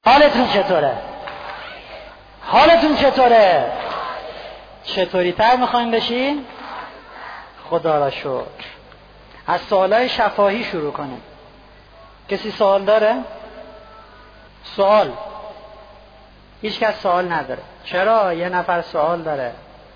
حالتون چطوره؟ حالتون چطوره؟ چطوری تر میخواین بشین؟ خدا را شکر. از سوالای شفاهی شروع کنیم. کسی سوال داره؟ سوال؟ هیچ کس سوال نداره. چرا؟ یه نفر سوال داره.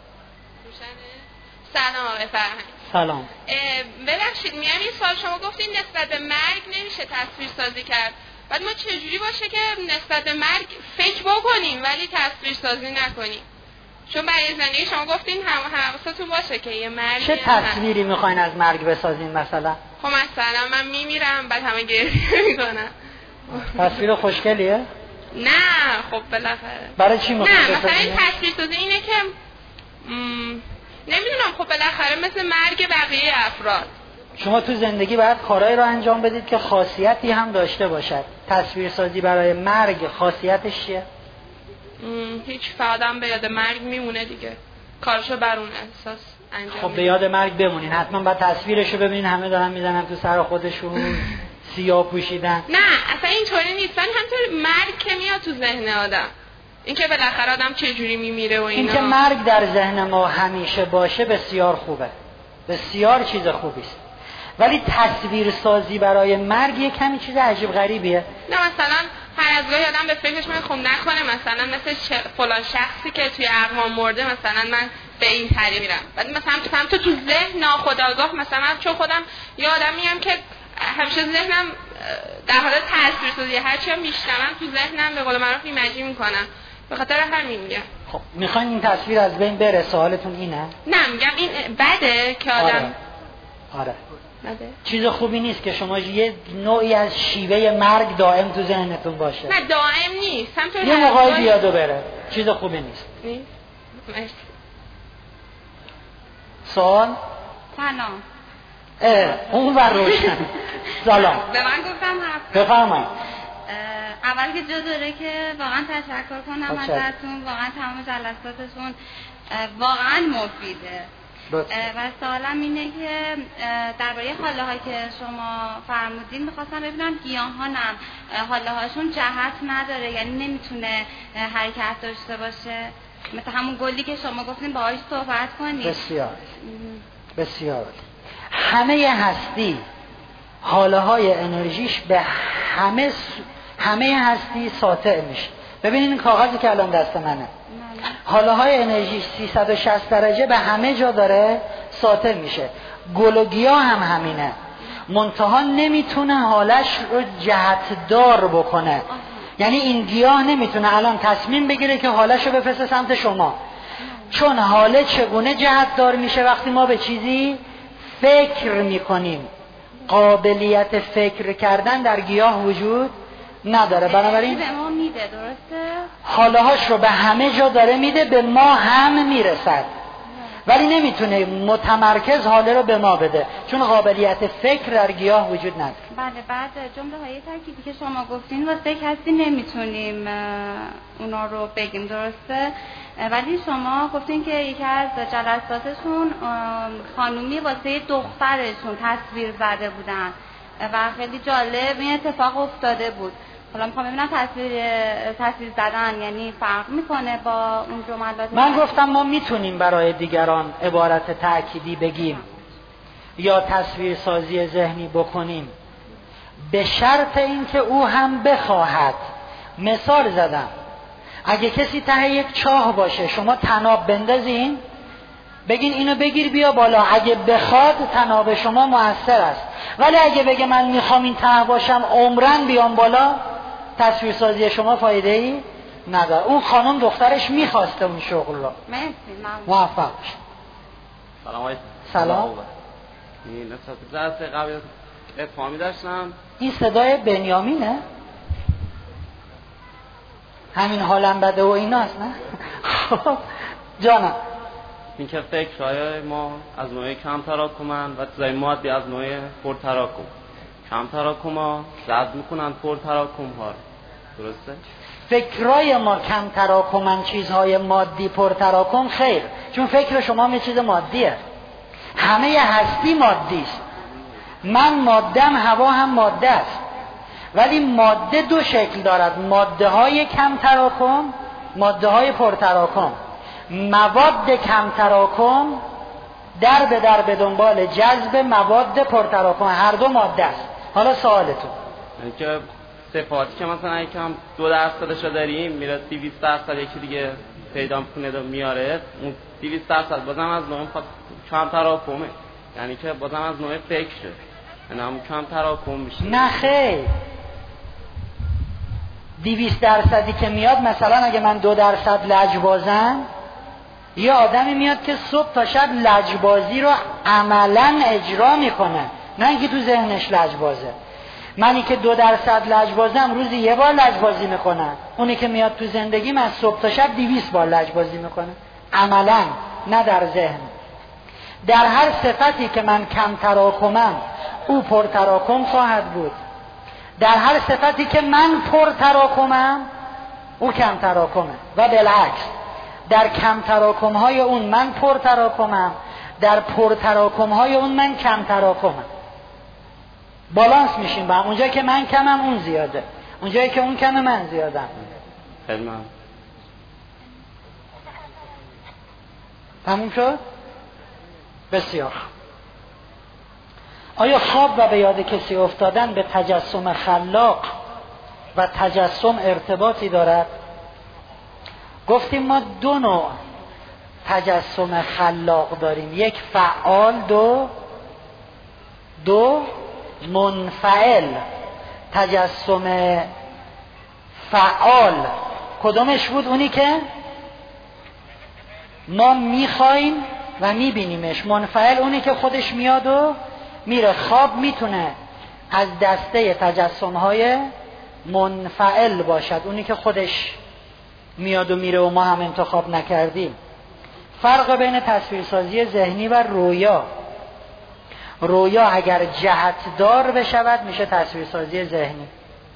سلام آقای فرهنگ. سلام. ببخشید میام این سوال شما گفتین نسبت به مرگ نمیشه تصویر سازی کرد. بعد ما چجوری باشه که نسبت به مرگ فکر بکنیم ولی تصویر سازی نکنیم؟ چون برای زندگی شما گفتین حواستون باشه که یه مرگ. چه تصویری میخواین از مرگ بسازین مثلا؟ خب مثلا من میمیرم بعد همه گریه میکنن. تصویر خوشگلیه؟ نه خب بالاخره. برای چی میخواین نه بسازین؟ مثلا این تصویر سازی اینه که نمیدونم خب بالاخره مثل مرگ بقیه افراد. شما تو زندگی باید کارهایی رو انجام بدید که خاصیتی هم داشته باشد. تصویرسازی برای مرگ خاصیتش چیه؟ هیچ، فقط هم به یاد مرگ میمونه دیگه، کارشو بر اون احساس انجام. خب به یاد مرگ بمونین، حتما باید تصویرشو ببینین همه دارن میزنن تو سر خودشون سیاه پوشیدن. نه اصلا اینطوری نیست، همینطور مرگ که میاد تو ذهن آدم، اینکه بالاخره آدم چه جوری میمیره و اینا. اینکه مرگ در ذهن ما همیشه باشه بسیار خوبه، بسیار چیز خوبی است. ولی تصویر سازی برای مرگ یه کمی چیز عجیب غریبیه. نه مثلا هر از گاهی آدم به فکرش میاد خب نکنه مثلا مثل فلان شخصی که توی اقوام مرده مثلا من به این طریق میرم، بعد مثلا تو ذهن ناخودآگاه مثلا چون خودم یه آدمیم که همیشه ذهنم در حال تصویر سازی، هرچی هم میشنوم تو ذهنم به قول معروف ایمجین میکنم، به خاطر همین میگم. خب میخواین این تصویر از بین بره؟ سوالتون اینه؟ نه میگم این بده که آدم آره. بده. چیز خوبی نیست که شما یه نوعی از شیوه مرگ دائم تو ذهنتون باشه. نه دائم نیست، همطور یه موقعی بیاد و بره، چیز خوبی نیست. مرسی. سوال؟ سلام. اون ور روشن. سلام. به من گفتم حرف بفرمایید. اول که جا داره که واقعا تشکر کنم ازتون، واقعا تمام جلساتتون واقعا مفیده. و سوالم اینه که درباره حاله هایی که شما فرمودین میخواستم ببینم گیاهان هم حاله هاشون جهت نداره، یعنی نمیتونه حرکت داشته باشه مثل همون گلی که شما گفتین باهاش صحبت کنید. بسیار همه هستی حاله های انرژیش به همه هستی ساطع میشه. ببینید این کاغذی که الان دست منه، حاله های انرژیش 360 درجه به همه جا داره ساطع میشه. گل و گیاه هم همینه، منتها نمیتونه حالش رو جهت دار بکنه. یعنی این گیاه نمیتونه الان تصمیم بگیره که حالش رو بفرسته سمت شما، چون حاله چگونه جهت دار میشه؟ وقتی ما به چیزی فکر میکنیم. قابلیت فکر کردن در گیاه وجود نداره، بنابراین به ما میده. درسته؟ حاله هاش رو به همه جا داره میده، به ما هم میرسد، ولی نمیتونه متمرکز حاله رو به ما بده چون قابلیت فکر در گیاه وجود نداره. بله. بعد جمله های ترکیبی که شما گفتین واسه کسی نمیتونیم اونا رو بگیم، درسته؟ ولی شما گفتین که یکی از جلساتشون خانومی واسه دخترشون تصویر زده بودن و خیلی جالب این اتفاق افتاده بود. حالا میخوام ببینم تصویر زدن یعنی فرق میکنه با اون جملات؟ من گفتم ما میتونیم برای دیگران عبارت تأکیدی بگیم یا تصویر سازی ذهنی بکنیم به شرط اینکه او هم بخواهد. مثال زدم، اگه کسی ته یک چاه باشه شما طناب بندازین بگین اینو بگیر بیا بالا، اگه بخواد طناب شما مؤثر است. ولی اگه بگه من میخوام این ته باشم عمرن بیام بالا، تصویر سازی شما فایده ای نداره. اون خانم دخترش میخواسته اون شغل رو. مرسی. موفق باشید. سلام. این نسبت قبل افهامی داشتم. این صدای بنیامینه؟ همین حالم بده و ایناست نه؟ خب جانم، این که فکرهای ما از نوع کم تراکمن و چیزای مادی از نوع پر تراکم. کم تراکم ها رد میکنن پر تراکم ها، درسته؟ فکرای ما کم تراکمن، چیزهای مادی پر تراکم خیر، چون فکر شما یه چیز مادیه. همه هستی مادی است. من مادم، هوا هم ماده است. ولی ماده دو شکل دارد، ماده های کم تراکم، ماده های پرتراکم. مواد کم تراکم در به دنبال جذب مواد پرتراکم، هر دو ماده است. حالا سوالتون که صفاتی که مثلا یکم 2% داریم میره 200% یکی دیگه پیدا میکنه و میاره، اون 200% بازم از نوع کم تراکمه، یعنی که بازم از نوع فکره، یعنی هم کم تراکم میشه. نه خیر، 200% که میاد، مثلا اگه من 2% لجبازم، یه آدمی میاد که صبح تا شب لجبازی رو عملاً اجرا میکنه، نه اینکه تو ذهنش لجبازه. منی که 2% لجبازم روزی یه بار لجبازی میکنم، اونی که میاد تو زندگیم از صبح تا شب 200 بار لجبازی میکنه، عملاً نه در ذهن. در هر صفتی که من کم تراکمم او پر تراکم خواهد بود، در هر صفتی که من پر تراکمم او کم تراکمه و بالعکس. در کم تراکم های اون من پر تراکمم، در پر تراکم های اون من کم تراکمم. بالانس میشیم با هم، اونجایی که من کمم اون زیاده، اونجایی که اون کمه من زیادم. تموم شد؟ بسیار. آیا خواب و به یاد کسی افتادن به تجسم خلاق و تجسم ارتباطی دارد؟ گفتیم ما دو نوع تجسم خلاق داریم، یک فعال، دو منفعل. تجسم فعال کدومش بود؟ اونی که ما میخوایم و میبینیمش. منفعل اونی که خودش میاد و میره. خواب میتونه از دسته تجسم های منفعل باشد، اونی که خودش میاد و میره و ما هم انتخاب نکردیم. فرق بین تصویرسازی ذهنی و رویا. رویا اگر جهتدار بشود میشه تصویرسازی ذهنی،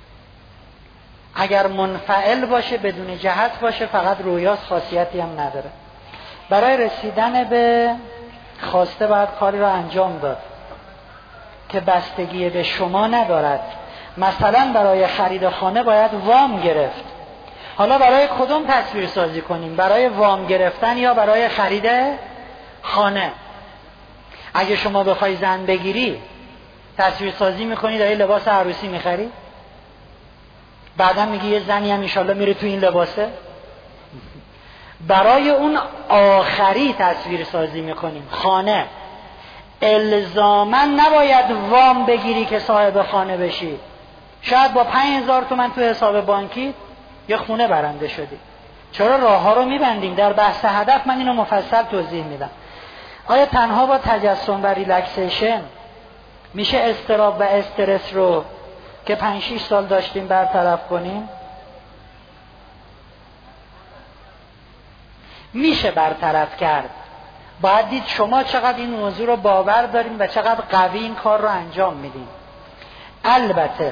اگر منفعل باشه بدون جهت باشه فقط رویاست، خاصیتی هم نداره. برای رسیدن به خواسته باید کاری را انجام داد که بستگی به شما ندارد. مثلا برای خرید خانه باید وام گرفت. حالا برای کدوم تصویر سازی کنیم؟ برای وام گرفتن یا برای خرید خانه؟ اگه شما بخوای زن بگیری تصویر سازی میکنی داری لباس عروسی میخری، بعدا میگی یه زنی هم انشالله میره تو این لباسه. برای اون آخری تصویر سازی میکنیم. خانه الزاما نباید وام بگیری که صاحب خانه بشی. شاید با 5000 تومان تو حساب بانکی یه خونه برنده شدی. چرا راه ها رو میبندیم؟ در بحث هدف من اینو مفصل توضیح میدم. آیا تنها با تجسم و ریلکسیشن میشه اضطراب و استرس رو که 5-6 سال داشتیم برطرف کنیم؟ میشه برطرف کرد. باید دید شما چقدر این موضوع رو باور دارین و چقدر قوی این کار رو انجام میدین. البته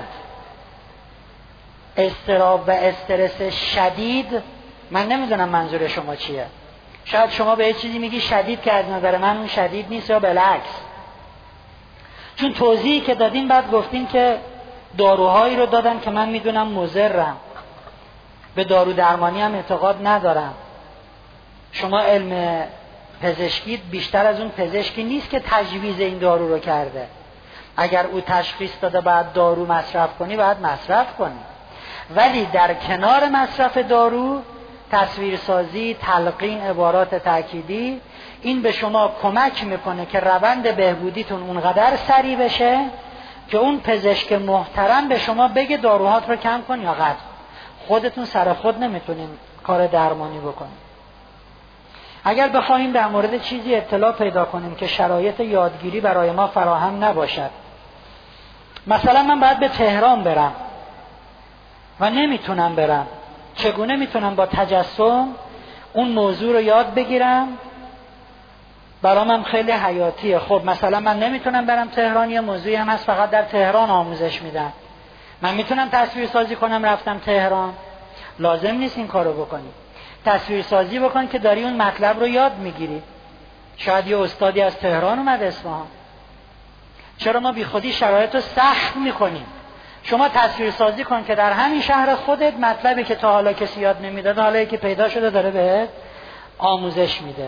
اضطراب و استرس شدید، من نمیدونم منظور شما چیه. شاید شما به یه چیزی میگی شدید که از نظر من اون شدید نیست، یا بالعکس. چون توضیحی که دادین بعد گفتین که داروهایی رو دادن که من میدونم مضرم، به دارو درمانی هم اعتقاد ندارم. شما علم پزشکی بیشتر از اون پزشکی نیست که تجویز این دارو رو کرده. اگر او تشخیص داده باید دارو مصرف کنی باید مصرف کنی، ولی در کنار مصرف دارو تصویرسازی، تلقین عبارات تأکیدی، این به شما کمک میکنه که روند بهبودیتون اونقدر سریع بشه که اون پزشک محترم به شما بگه داروهات رو کم کن یا قطع. خودتون سر خود نمیتونین کار درمانی بکنین. اگر بخوایم در مورد چیزی اطلاع پیدا کنیم که شرایط یادگیری برای ما فراهم نباشد، مثلا من باید به تهران برم و نمیتونم برم، چگونه میتونم با تجسم اون موضوع رو یاد بگیرم؟ برام خیلی حیاتیه. خب مثلا من نمیتونم برم تهران، یه موضوعی هم هست فقط در تهران آموزش میدن. من میتونم تصویر سازی کنم رفتم تهران؟ لازم نیست این کارو بکنی. تصویر سازی بکن که داری اون مطلب رو یاد میگیری. شاید یه استادی از تهران اومد اصفهان. چرا ما بی خودی شرایط رو سخت میکنیم؟ شما تصویر سازی کن که در همین شهر خودت مطلبی که تا حالا کسی یاد نمیداد حالا که پیدا شده داره بهت آموزش میده.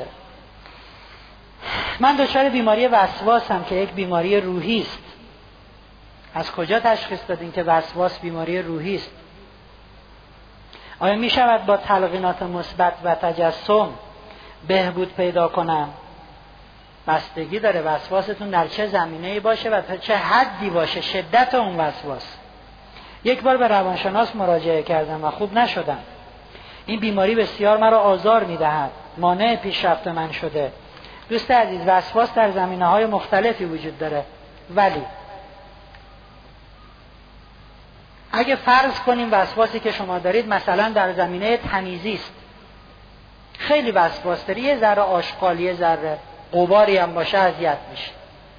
من دچار بیماری وسواسم که یک بیماری روحی است. از کجا تشخیص دادین که وسواس بیماری روحی است؟ آیا می شود با تلقینات مثبت و تجسم بهبود پیدا کنم؟ بستگی داره وسواستون در چه زمینه‌ای باشه و تا چه حدی باشه شدت اون وسواس. یک بار به روانشناس مراجعه کردم و خوب نشدم. این بیماری بسیار مرا آزار می‌دهد، مانع پیشرفت من شده. دوست عزیز، وسواس در زمینه‌های مختلفی وجود داره، ولی اگه فرض کنیم وسواسی که شما دارید مثلا در زمینه تمیزی است، خیلی وسواس داری، یه ذره آشغال، یه ذره غباری هم باشه اذیت میشه.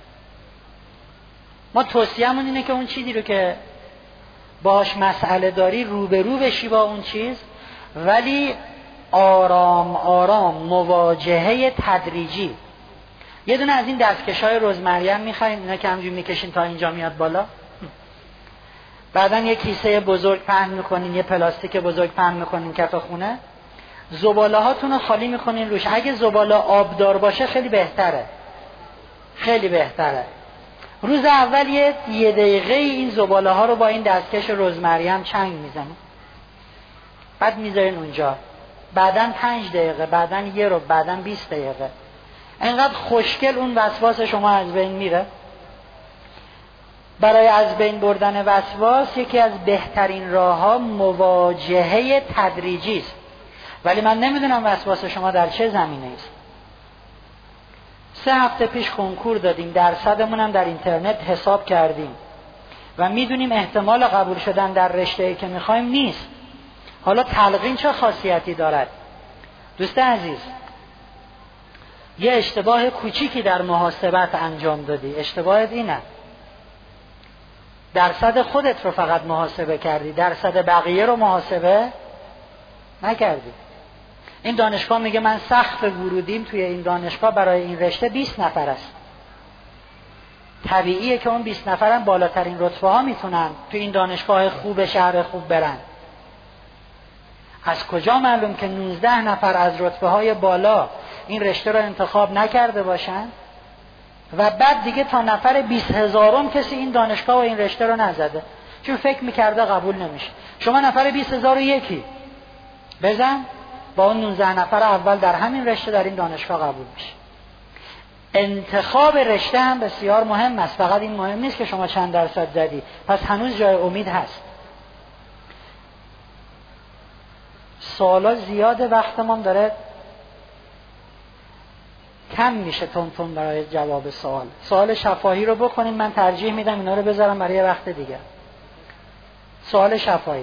ما توصیه‌مون اینه که اون چیزی رو که باهاش مسئله داری روبرو بشی با اون چیز، ولی آرام آرام، مواجهه تدریجی. یه دونه از این دستکش‌های رزمریم می‌خواید؟ اینا که همینجوری می‌کشین تا اینجا میاد بالا. بعدن یه کیسه بزرگ پهن می‌کنین، یه پلاستیک بزرگ پهن می‌کنین کف خونه، زباله هاتون رو خالی می‌کنین روش. اگه زباله آبدار باشه خیلی بهتره، خیلی بهتره. روز اول یه دقیقه این زباله ها رو با این دستکش رزمریم چنگ میزنین، بعد میذارین اونجا، بعدن 5 دقیقه، بعدن 1 رو، بعدن 20 دقیقه. اینقدر خوشگل اون وسواس شما از بین میره. برای از بین بردن وسواس یکی از بهترین راه‌ها مواجهه تدریجی است. ولی من نمیدونم وسواس شما در چه زمینه است. 3 هفته پیش کنکور دادیم، درصدمون هم در اینترنت حساب کردیم و میدونیم احتمال قبول شدن در رشته‌ای که میخوایم نیست. حالا تلقین چه خاصیتی دارد؟ دوست عزیز، یه اشتباه کوچیکی در محاسبت انجام دادی. اشتباهت اینه، درصد خودت رو فقط محاسبه کردی، درصد بقیه رو محاسبه نکردی. این دانشگاه میگه من سقف ورودیم توی این دانشگاه برای این رشته 20 نفر است. طبیعیه که اون 20 نفرن بالاترین رتبه ها میتونن توی این دانشگاه خوب شهر خوب برن. از کجا معلوم که 19 نفر از رتبه های بالا این رشته رو انتخاب نکرده باشن و بعد دیگه تا نفر 20,000م کسی این دانشگاه و این رشته رو نزده چون فکر میکرده قبول نمیشه. شما نفر 20,001 بزن، با اون 19 نفر اول در همین رشته در این دانشگاه قبول میشه. انتخاب رشته هم بسیار مهم است. فقط این مهم نیست که شما چند درصد زدی، پس هنوز جای امید هست. سوالا زیاده، وقتمون داره کم میشه تون برای جواب سوال شفاهی رو بکنین. من ترجیح میدم اینا رو بذارم برای وقت دیگه. سوال شفاهی.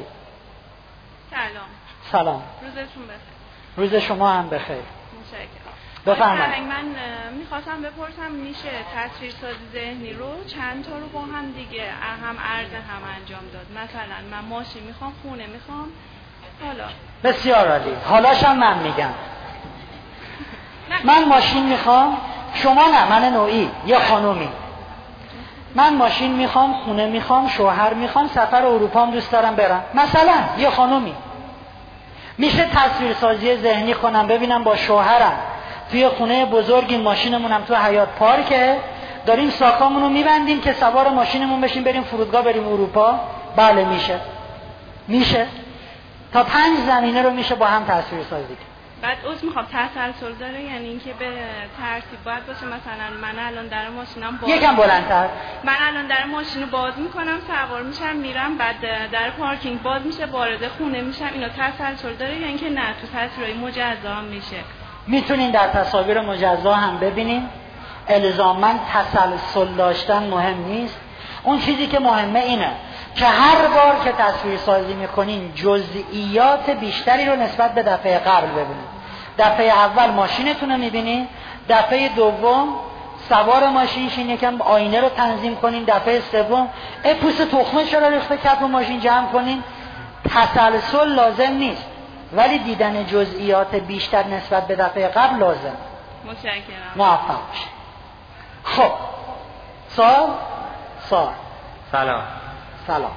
سلام. روزتون بخیر. روز شما هم بخیر. متشکرم. بفرمایید. من میخواستم بپرسم میشه تصویرسازی ذهنی رو چند تا رو با هم دیگه هم عرض هم انجام داد؟ مثلا من ماشین میخوام، خونه میخوام، حالا بسیار عالی. حالاشم من میگم. من ماشین میخوام، شما نه، من نوعی یه خانومی. من ماشین میخوام، خونه میخوام، شوهر میخوام، سفر اروپا هم دوست دارم برم. مثلا یه خانومی. میشه تصویرسازی ذهنی کنم ببینم با شوهرم توی خونه بزرگی، ماشینمونم تو حیاط پارکه، داریم ساکامونو میبندیم که سوار ماشینمون بشیم بریم فرودگاه، بریم اروپا. بله میشه. تا 5 زمینه رو میشه با هم تصویرسازی کنیم. بعد میخوام تسلسل داره، یعنی اینکه به ترتیب باید باشه. مثلا من الان در ماشینم یکم بلندتر. من الان در ماشینو باز میکنم، سوار میشم میرم، بعد در پارکینگ باز میشه، وارد خونه میشم. اینا تسلسل داره یا اینکه نه تو تصویرای مجزا هم میشه؟ میتونین در تصاویر مجزا هم ببینین. الزاماً تسلسل داشتن مهم نیست. اون چیزی که مهمه اینه که هر بار که تصویر سازی میکنین جزئیات بیشتری رو نسبت به دفعه قبل ببینید. دفعه اول ماشینتون رو میبینین، دفعه دوم سوار ماشین شین یکم آینه رو تنظیم کنین، دفعه سوم پوست تخمه چرا ریخته کف ماشین جمع کنین. تسلسل لازم نیست، ولی دیدن جزئیات بیشتر نسبت به دفعه قبل لازم. متشکرم. موفق باشید. خب سلام. سلام.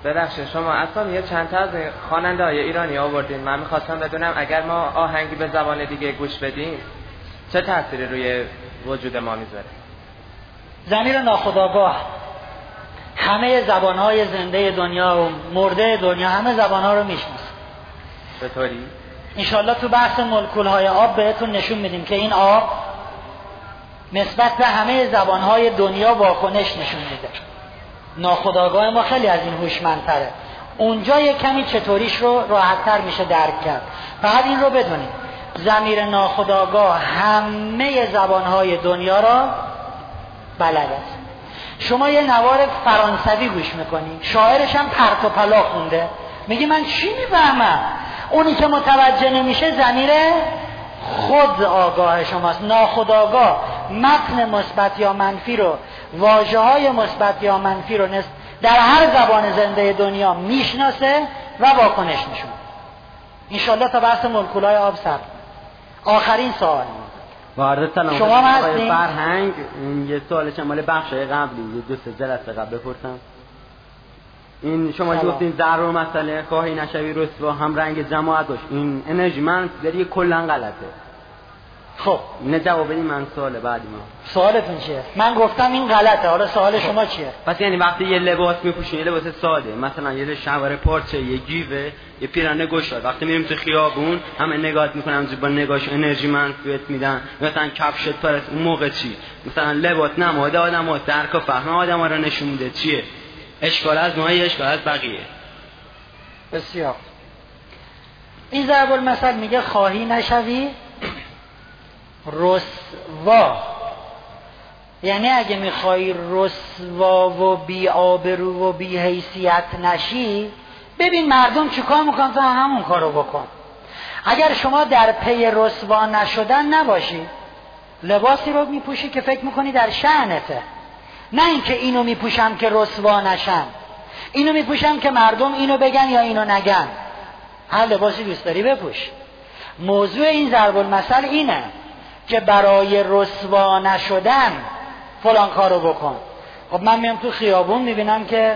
ببخشید شما اصلا یه چند تا از خواننده های ایرانی آوردین، من میخواستم بدونم اگر ما آهنگی به زبان دیگه گوش بدیم چه تأثیری روی وجود ما میذاره؟ ضمیر ناخودآگاه همه زبانهای زنده دنیا و مرده دنیا همه زبانها رو میشناسه. چطوری؟ انشالله تو بحث مولکولهای آب بهتون نشون میدیم که این آب نسبت به همه زبانهای دنیا واکنش نشون میده. ناخودآگاه ما خیلی از این هوشمندتره. اونجا یک کمی چطوریش رو راحت‌تر میشه درک کرد. فقط این رو بدونید ضمیر ناخودآگاه همه زبانهای دنیا را بلد است. شما یه نوار فرانسوی گوش میکنی، شاعرش هم پرت و پلا خونده، میگی من چی میفهمم؟ اونی که متوجه نمیشه ضمیر خود آگاه شماست. ناخودآگاه متن مثبت یا منفی رو، واژه‌های مثبت یا منفی رو در هر زبان زنده دنیا میشناسه و واکنش نشون. انشالله تا بحث مولکول‌های آب صبر. آخرین سوال وارد سلام شما هستین؟ فرهنگ یه سوالش مال بخشای قبلی یه 2-3 جلسه قبل بپرسم. این شما گفتین ضرر مسئله خواهی نشوی رسوا هم رنگ جماعت داشت، این انرژی من داری کلا غلطه. خب نه جواب بدین، من سوال بعدی ما. سوالتون چیه؟ من گفتم این غلطه، حالا سوال شما چیه؟ پس یعنی وقتی یه لباس میپوشین، یه لباس ساده، مثلا یه شلوار پارچه، یه گیوه، یه پیراهن گشاد، وقتی میریم تو خیابون همه نگاهت میکنن، با نگاهش انرژی منفیت میدن، مثلا کفشت پرست، اون موقع چی؟ مثلا لباس نماد آدمو درک و فهم آدما رو نشون میده چیه؟ اشکال از ماهی، اشکال از بقیه. بسیار. این ضرب المثل میگه خواهی نشوی رسوا، یعنی اگه میخوای رسوا و بی آبرو و بی حیثیت نشی، ببین مردم چیکار میکنن تو همون کارو بکن. اگر شما در پی رسوا نشدن نباشی، لباسی رو میپوشی که فکر میکنی در شأنته، نه اینکه اینو میپوشم که رسوا نشم، اینو میپوشم که مردم اینو بگن یا اینو نگن. هر لباسی دوست داری بپوش. موضوع این ضرب المثل اینه که برای رسوا نشدن فلان کارو بکن. خب من میام تو خیابون میبینم که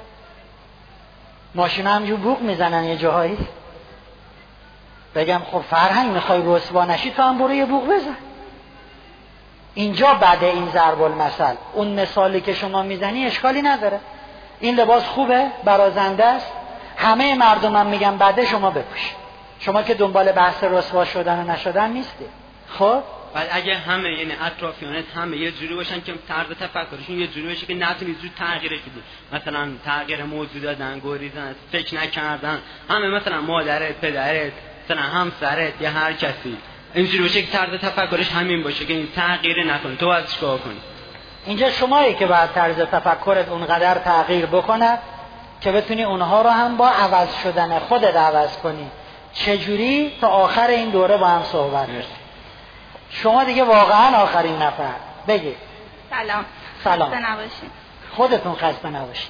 ماشینا همجور بوق میزنن یه جاهایی، بگم خب فرهنگ میخوای رسوا نشی تو هم برو یه بوق بزن. اینجا بعد این ضرب المثل اون مثالی که شما میزنی اشکالی نداره، این لباس خوبه، برازنده است، همه مردم هم میگن بعد شما بپوش. شما که دنبال بحث رسوا شدن و نشدن نیستی. خب بعد اگه همه یعنی اطرافیانت همه یه جوری باشن که طرز تفکرشون یه جوری باشه که نتونی زود تغییرش بدی، مثلا تغییر موضوع دادن، گریزن، فکر نکردن، همه مثلا مادرت، پدرت، مثلا همسرت یا هر کسی اینجوری باشه که طرز تفکرش همین باشه که این تغییر نکنه، تو باید چیکار کنی؟ اینجا شمایی که باید طرز تفکرت اونقدر تغییر بکنه که بتونی اونها رو هم با عوض شدن خودت عوض کنی. چجوری؟ تا آخر این دوره با هم صحبت کنیم. شما دیگه واقعا آخرین نفر بگید. سلام. خسته نباشید. خودتون خسته نباشید.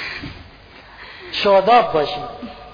شاداب باشید.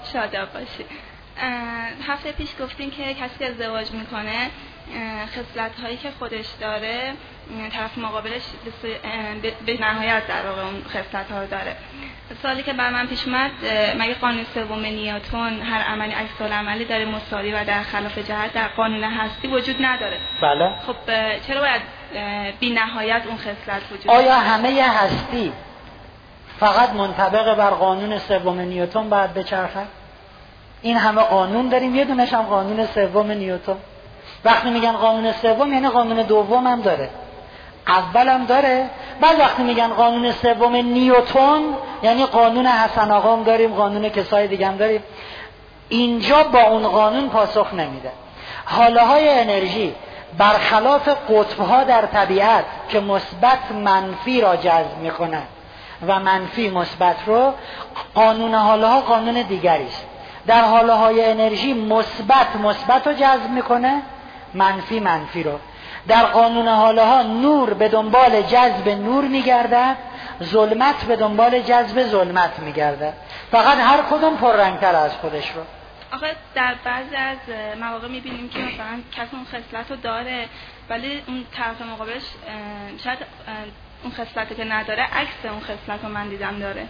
هفته پیش گفتین که کسی که ازدواج میکنه خصلت‌هایی که خودش داره طرف مقابلش به نهایت در واقع اون خصلت‌ها رو داره. سوالی که بر من پیش اومد، مگه قانون سوم نیوتن هر عملی عکس العملی داره مساوی و در خلاف جهت در قانون هستی وجود نداره؟ بله. خب چرا باید بی نهایت اون خصلت وجود آیا همه هستی فقط منطبق بر قانون سوم نیوتن باید بچرخد؟ این همه قانون داریم، یه دونش هم قانون سوم نیوتن. وقتی میگن قانون سوم یعنی قانون دوم هم داره، اول هم داره. بعد وقتی میگن قانون سوم نیوتن یعنی قانون حسن آقام داریم، قانون کسای دیگه هم داریم. اینجا با اون قانون پاسخ نمیده. حاله های انرژی برخلاف قطبها در طبیعت که مثبت منفی را جذب میکنه و منفی مثبت رو، قانون حاله ها قانون دیگری است. در حاله های انرژی مثبت رو جذب میکنه، منفی رو. در قانون حاله ها نور به دنبال جذب نور میگرده، ظلمت به دنبال جذب ظلمت میگرده. فقط هر کدوم پررنگتر از خودش رو. آخه در بعضی از مواقع میبینیم که مثلا کسی اون خصلت رو داره ولی اون طرف مقابلش شاید اون خصلتی که نداره عکس اون خصلت رو من دیدم داره.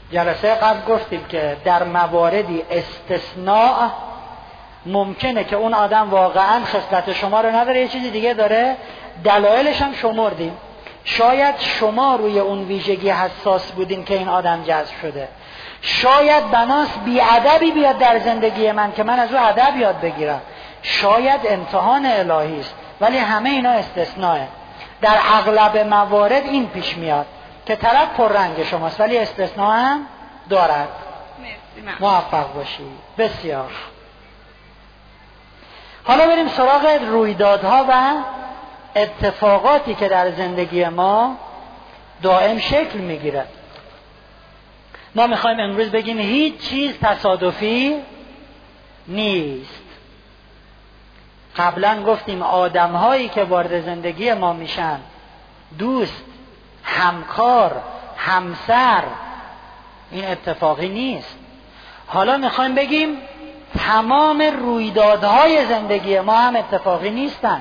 جلسه قبل گفتیم که در مواردی استثناء ممکنه که اون آدم واقعا خصلت شما رو نداره، یه چیزی دیگه داره، دلایلش هم شمردیم. شاید شما روی اون ویژگی حساس بودین که این آدم جذب شده، شاید بناس بی‌ادبی بیاد در زندگی من که من از او ادب یاد بگیرم، شاید امتحان الهی است، ولی همه اینا استثناءه. در اغلب موارد این پیش میاد که طرف پررنگ شماست ولی استثناء هم دارد. موفق باشی. بسیار. حالا بریم سراغ رویدادها و اتفاقاتی که در زندگی ما دائم شکل میگیره. ما میخوایم امروز بگیم هیچ چیز تصادفی نیست. قبلا گفتیم آدمهایی که وارد زندگی ما میشن، دوست، همکار، همسر، این اتفاقی نیست. حالا میخوایم بگیم تمام رویدادهای زندگی ما هم اتفاقی نیستن.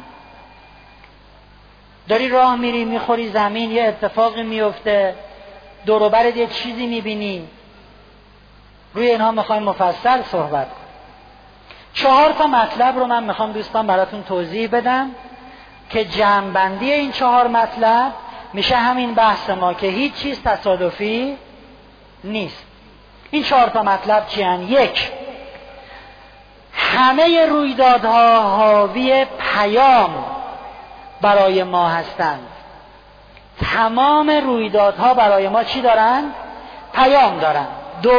داری راه میری میخوری زمین، یه اتفاقی میفته، دور و برت یه چیزی میبینی. روی اینها میخوایم مفصل صحبت کنیم. 4 تا مطلب رو من میخوام دوستان براتون توضیح بدم که جمع‌بندی این 4 مطلب میشه همین بحث ما که هیچ چیز تصادفی نیست. این 4 تا مطلب چی هستند؟ 1. همه رویدادها حاوی پیام برای ما هستند. تمام رویدادها برای ما چی دارند؟ پیام دارند. 2.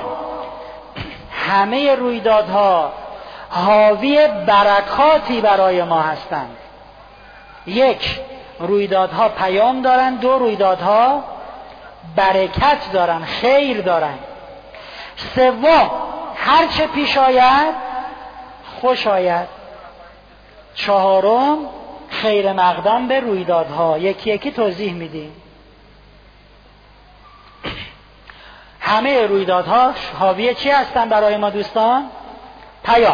همه رویدادها حاوی برکاتی برای ما هستند. 1. رویدادها پیام دارند. 2. رویدادها برکت دارند، خیر دارند. 3. هر چه پیش آید خوش آید. 4. خیر مقدم به رویدادها. یکی یکی توضیح میدیم. همه رویدادها حاوی چی هستن برای ما دوستان؟ پیام.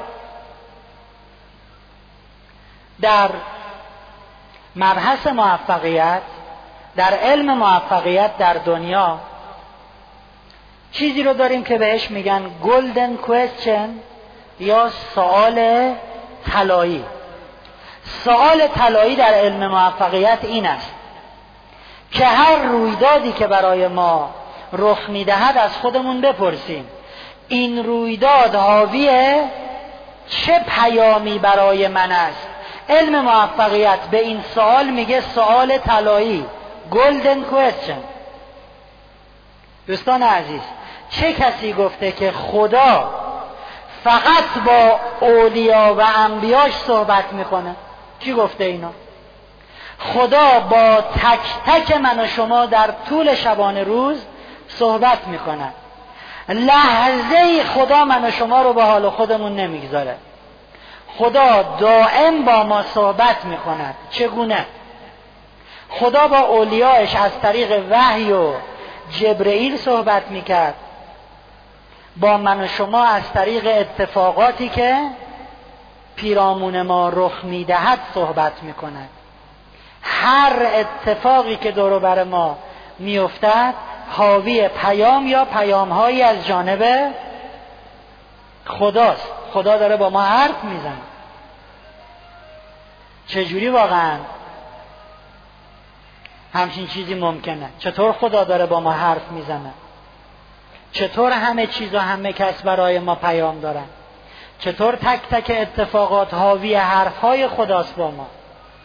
در مبحث موفقیت، در علم موفقیت در دنیا چیزی رو داریم که بهش میگن golden question یا سوال طلایی. سوال طلایی در علم موفقیت این است که هر رویدادی که برای ما رخ میدهد از خودمون بپرسیم این رویداد حاوی چه پیامی برای من است. علم موفقیت به این سوال میگه سوال طلایی، golden question. دوستان عزیز، چه کسی گفته که خدا فقط با اولیا و انبیاش صحبت میکنه؟ کی گفته اینو؟ خدا با تک تک من و شما در طول شبانه روز صحبت میکنه. لحظه خدا من و شما رو به حال خودمون نمیگذاره. خدا دائم با ما صحبت میکند. چگونه؟ خدا با اولیاش از طریق وحی و جبرئیل صحبت میکرد، با من و شما از طریق اتفاقاتی که پیرامون ما رخ میدهد صحبت میکند. هر اتفاقی که دور و بر ما میافتد حاوی پیام یا پیامهایی از جانب خداست. خدا داره با ما حرف میزنه. چجوری واقعا همچین چیزی ممکنه؟ چطور خدا داره با ما حرف میزنه؟ چطور همه چیز و همه کس برای ما پیام دارن؟ چطور تک تک اتفاقات حاوی حرفهای خداست با ما؟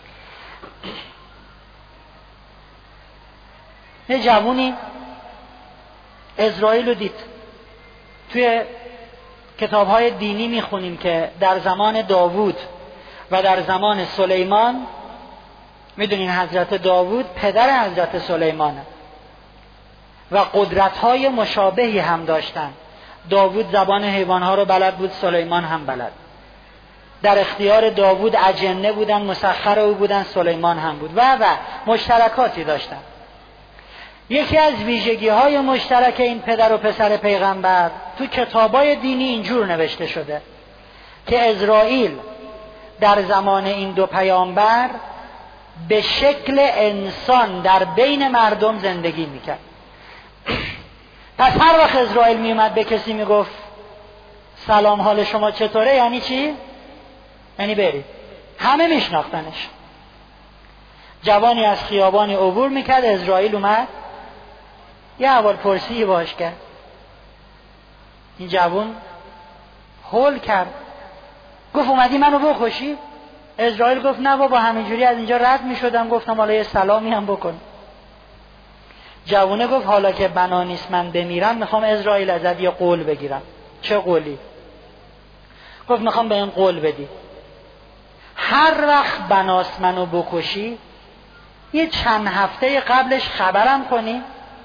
یه جوونی اسرائیل رو دید. توی کتاب‌های دینی میخونیم که در زمان داوود و در زمان سلیمان، میدونین حضرت داوود پدر حضرت سلیمانه و قدرت‌های مشابهی هم داشتن. داوود زبان حیوان‌ها رو بلد بود، سلیمان هم بلد. در اختیار داوود اجنه بودن، مسخر او بودن، سلیمان هم بود و مشترکاتی داشتن. یکی از ویژگی‌های مشترک این پدر و پسر پیغمبر تو کتابای دینی اینجور نوشته شده که اسرائیل در زمان این دو پیامبر به شکل انسان در بین مردم زندگی میکرد. پس هر وقت اسرائیل میومد به کسی میگفت سلام حال شما چطوره، یعنی چی؟ یعنی برید. همه میشناختنش. جوانی از خیابانی عبور میکرد، اسرائیل اومد یه احوال پرسی باش کرد. این جوان هول کرد، گفت اومدی منو بکشی؟ اسرائیل گفت نه بابا، همینجوری از اینجا رد میشدم، گفتم حالا یه سلامی هم بکن. جوونه گفت حالا که بنا نیست من بمیرم، میخوام اسرائیل ازت یه قول بگیرم. چه قولی؟ گفت میخوام به این قول بدی هر وقت بناست منو بکشی یه چند هفته قبلش خبرم کنی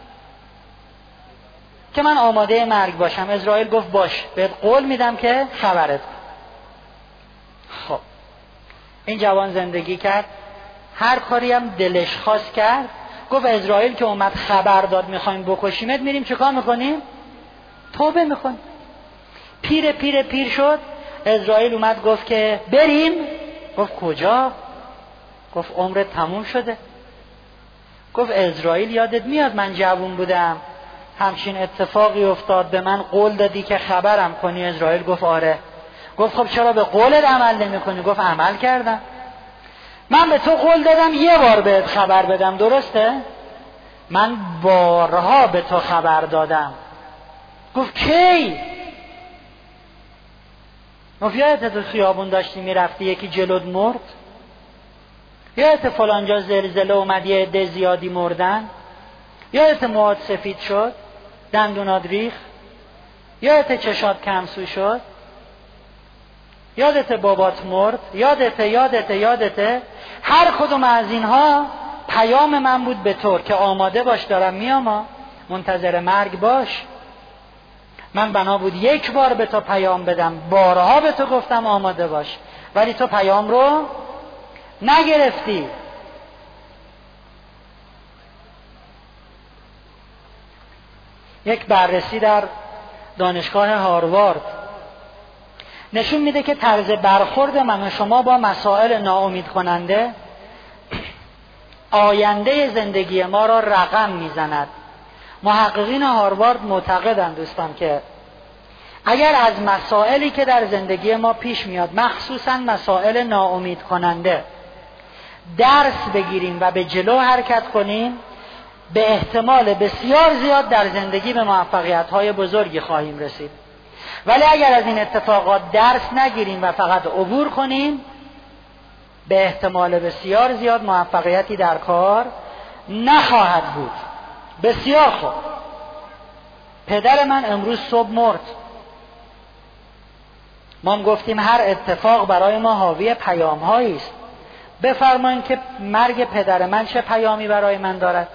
که من آماده مرگ باشم. اسرائیل گفت باش، بهت قول میدم که خبرت کنم. خب این جوان زندگی کرد، هر کاری هم دلش خواست کرد. گفت اسرائیل که اومد خبر داد میخوایم بکشیمت، میریم چیکار میکنیم؟ توبه میکنیم. پیر شد. اسرائیل اومد گفت که بریم. گفت کجا؟ گفت عمرت تموم شده. گفت اسرائیل یادت میاد من جوون بودم همچین اتفاقی افتاد، به من قول دادی که خبرم کنی. اسرائیل گفت آره. گفت خب چرا به قولت عمل نمی کنی؟ گفت عمل کردم. من به تو قول دادم یه بار بهت خبر بدم، درسته؟ من بارها به تو خبر دادم. گفت کی؟ گفت یادت تو خیابون داشتی میرفتی یکی جلوت مرد؟ یادت فلانجا زلزله اومد یه عده زیادی مردن؟ یادت موهات سفید شد؟ دندونات ریخت؟ یادت چشات کمسو شد؟ یادت بابات مرد؟ یادت هر کدوم از اینها پیام من بود به تو که آماده باش، دارم میام، منتظر مرگ باش. من بنا بود یک بار به تو پیام بدم، بارها به تو گفتم آماده باش، ولی تو پیام رو نگرفتی. یک بررسی در دانشگاه هاروارد نشون میده که طرز برخورد من و شما با مسائل ناامید کننده آینده زندگی ما را رقم میزند. محققین هاروارد معتقدند دوستان که اگر از مسائلی که در زندگی ما پیش میاد، مخصوصا مسائل ناامید کننده، درس بگیریم و به جلو حرکت کنیم، به احتمال بسیار زیاد در زندگی به موفقیت‌های بزرگی خواهیم رسید. ولی اگر از این اتفاقات درس نگیریم و فقط عبور کنیم، به احتمال بسیار زیاد موفقیتی در کار نخواهد بود. بسیار خوب. پدر من امروز صبح مرد. ما گفتیم هر اتفاق برای ما حاوی پیام‌هایی است. بفرمایید که مرگ پدر من چه پیامی برای من دارد؟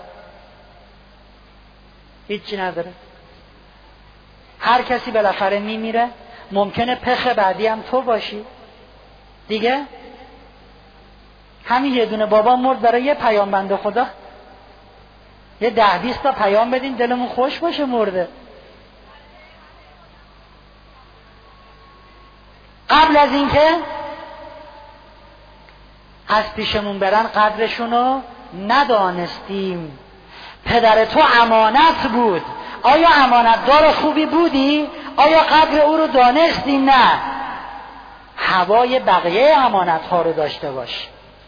هیچی نداره. هر کسی بالاخره میمیره. ممکنه پخ بعدی هم تو باشی دیگه. همین یه دونه بابا مرد، برای یه پیام بنده خدا یه 10-20 تا پیام بدین دلمون خوش باشه مرده. قبل از اینکه از پیشمون برن قدرشونو ندانستیم. پدر تو امانت بود. آیا امانتدار خوبی بودی؟ آیا قدر او رو دانستی؟ نه. هوای بقیه امانت ها رو داشته باش.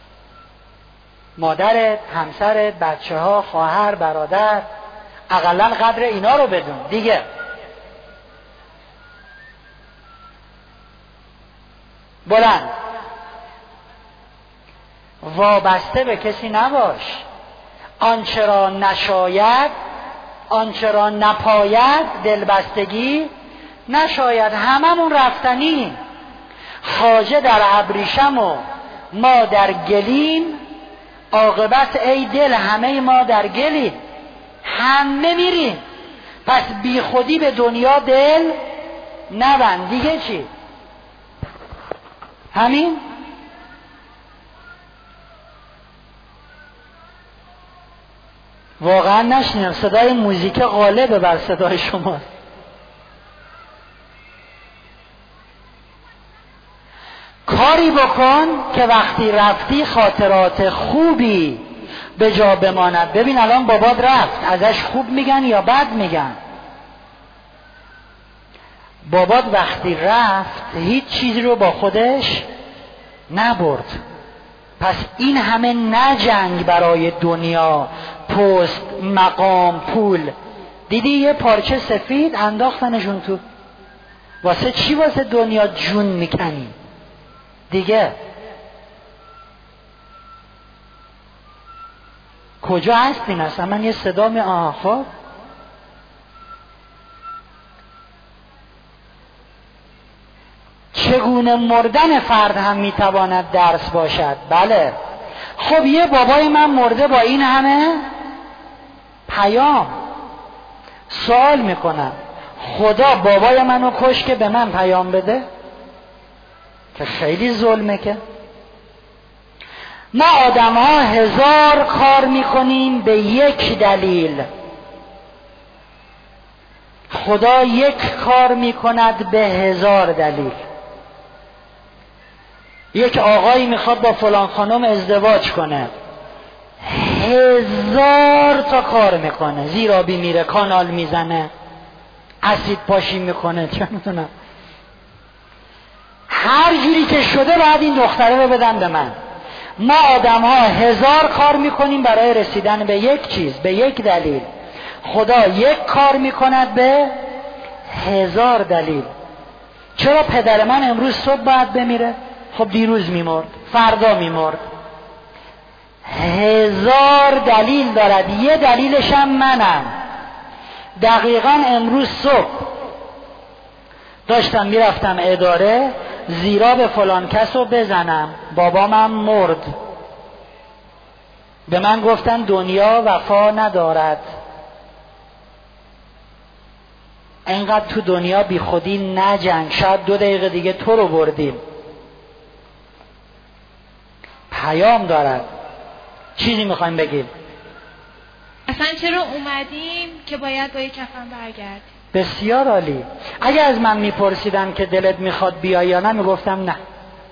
مادرت، همسرت، بچه ها، خواهر، برادر، اقلا قدر اینا رو بدون دیگه. بلند وابسته به کسی نباش. آنچه را نشاید، آنچه را نپاید دلبستگی نشاید. هممون رفتنی. خواجه در ابریشم و ما در گلیم، عاقبت ای دل همه ما در گلیم. همه میریم. پس بی خودی به دنیا دل نبند. دیگه چی؟ همین. واقعا نشنیدم. صدای موزیک غالبه بر صدای شما. کاری بکن که وقتی رفتی خاطرات خوبی به جا بماند. ببین الان بابات رفت، ازش خوب میگن یا بد میگن؟ بابات وقتی رفت هیچ چیزی رو با خودش نبرد. پس این همه نه جنگ برای دنیا، پست، مقام، پول. دیدی یه پارچه سفید انداختنشون تو. واسه چی واسه دنیا جون میکنی دیگه؟ کجا هستین اصلا؟ من یه صدا می آخر چگونه مردن فرد هم میتواند درس باشد. بله خب یه بابای من مرده با این همه پیام. سوال میکنم خدا بابای منو کش که به من پیام بده؟ که خیلی ظلمه. که ما آدم ها 1000 کار میکنیم به یک دلیل، خدا یک کار میکند به 1000 دلیل. یک آقایی میخواد با فلان خانم ازدواج کنه، 1000 تا کار میکنه، زیرابی میره، کانال میزنه، اسید پاشی میکنه، چه میتونم، هر جوری که شده بعد این دختره رو بدن به من. ما آدم ها 1000 کار میکنیم برای رسیدن به یک چیز، به یک دلیل. خدا یک کار میکند به 1000 دلیل. چرا پدر من امروز صبح باید بمیره؟ خب دیروز میمرد، فردا میمرد. 1000 دلیل دارد، یه دلیلش هم منم. دقیقاً امروز صبح داشتم میرفتم اداره، زیرا به فلان کس رو بزنم، بابامم مرد. به من گفتن دنیا وفا ندارد، اینقدر تو دنیا بی خودی نجنگ، شاید 2 دقیقه دیگه تو رو بردیم. پیام دارد. چیزی میخوایم بگیم؟ اصلا چرا اومدیم که باید با یک کفن برگردیم؟ بسیار عالی. اگه از من میپرسیدن که دلت میخواد بیای یا نه، میگفتم نه.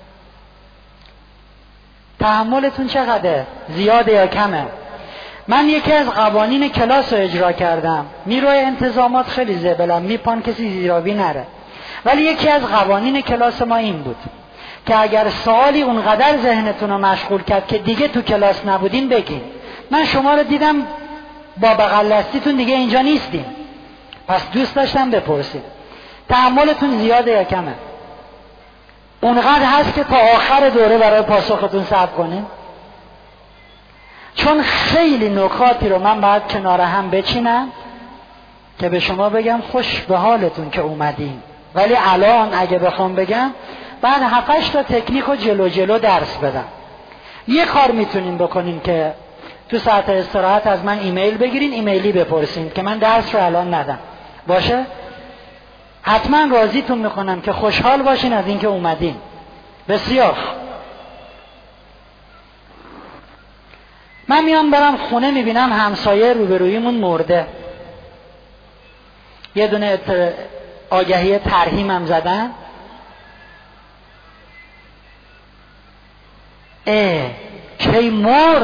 تحملتون چقدره؟ زیاده یا کمه؟ من یکی از قوانین کلاس رو اجرا کردم. نیروی انتظامات خیلی زبلم، میپان کسی زیرابی نره. ولی یکی از قوانین کلاس ما این بود که اگر سوالی اونقدر ذهنتون رو مشغول کرد که دیگه تو کلاس نبودین بگین. من شما رو دیدم با بغل دستیتون دیگه اینجا نیستین، پس دوست داشتم بپرسید. تحملتون زیاده یا کمه؟ اونقدر هست که تا آخر دوره برای پاسختون صبر کنیم؟ چون خیلی نکاتی رو من باید کنار هم بچینم که به شما بگم خوش به حالتون که اومدین. ولی الان اگه بخوام بگم بعد 7-8 تا تکنیک رو جلو درس بدم. یه کار میتونین بکنین که تو ساعت استراحت از من ایمیل بگیرین، ایمیلی بپرسین که من درس رو الان ندم. باشه؟ حتما راضیتون میکنم که خوشحال باشین از اینکه اومدین. بسیار. من میام برم خونه، میبینم همسایه روبرویمون مرده. یه دونه آگهی ترحیمم زدن. کی مرد؟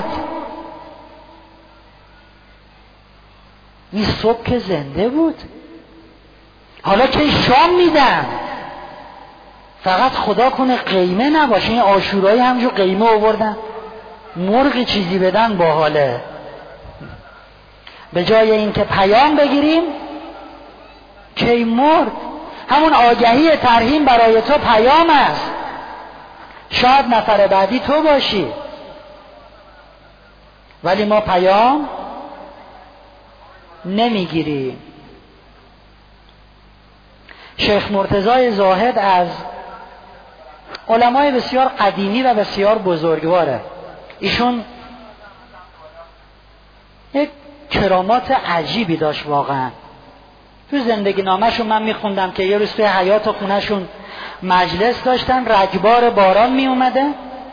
این صبح که زنده بود، حالا که شام میدن. فقط خدا کنه قیمه نباشه. این عاشورایی همجور قیمه آوردن، مرغ چیزی بدن باحاله. به جای اینکه پیام بگیریم کی مرد، همون آگهی ترحیم برای تو پیام است. شاید نفر بعدی تو باشی، ولی ما پیام نمیگیریم. شیخ مرتضی زاهد از علمای بسیار قدیمی و بسیار بزرگواره. ایشون یک کرامات عجیبی داشت واقعا. تو زندگی نامه‌شون من میخوندم که یه روز توی حیاط خونه‌شون مجلس داشتن، رگبار باران می اومده،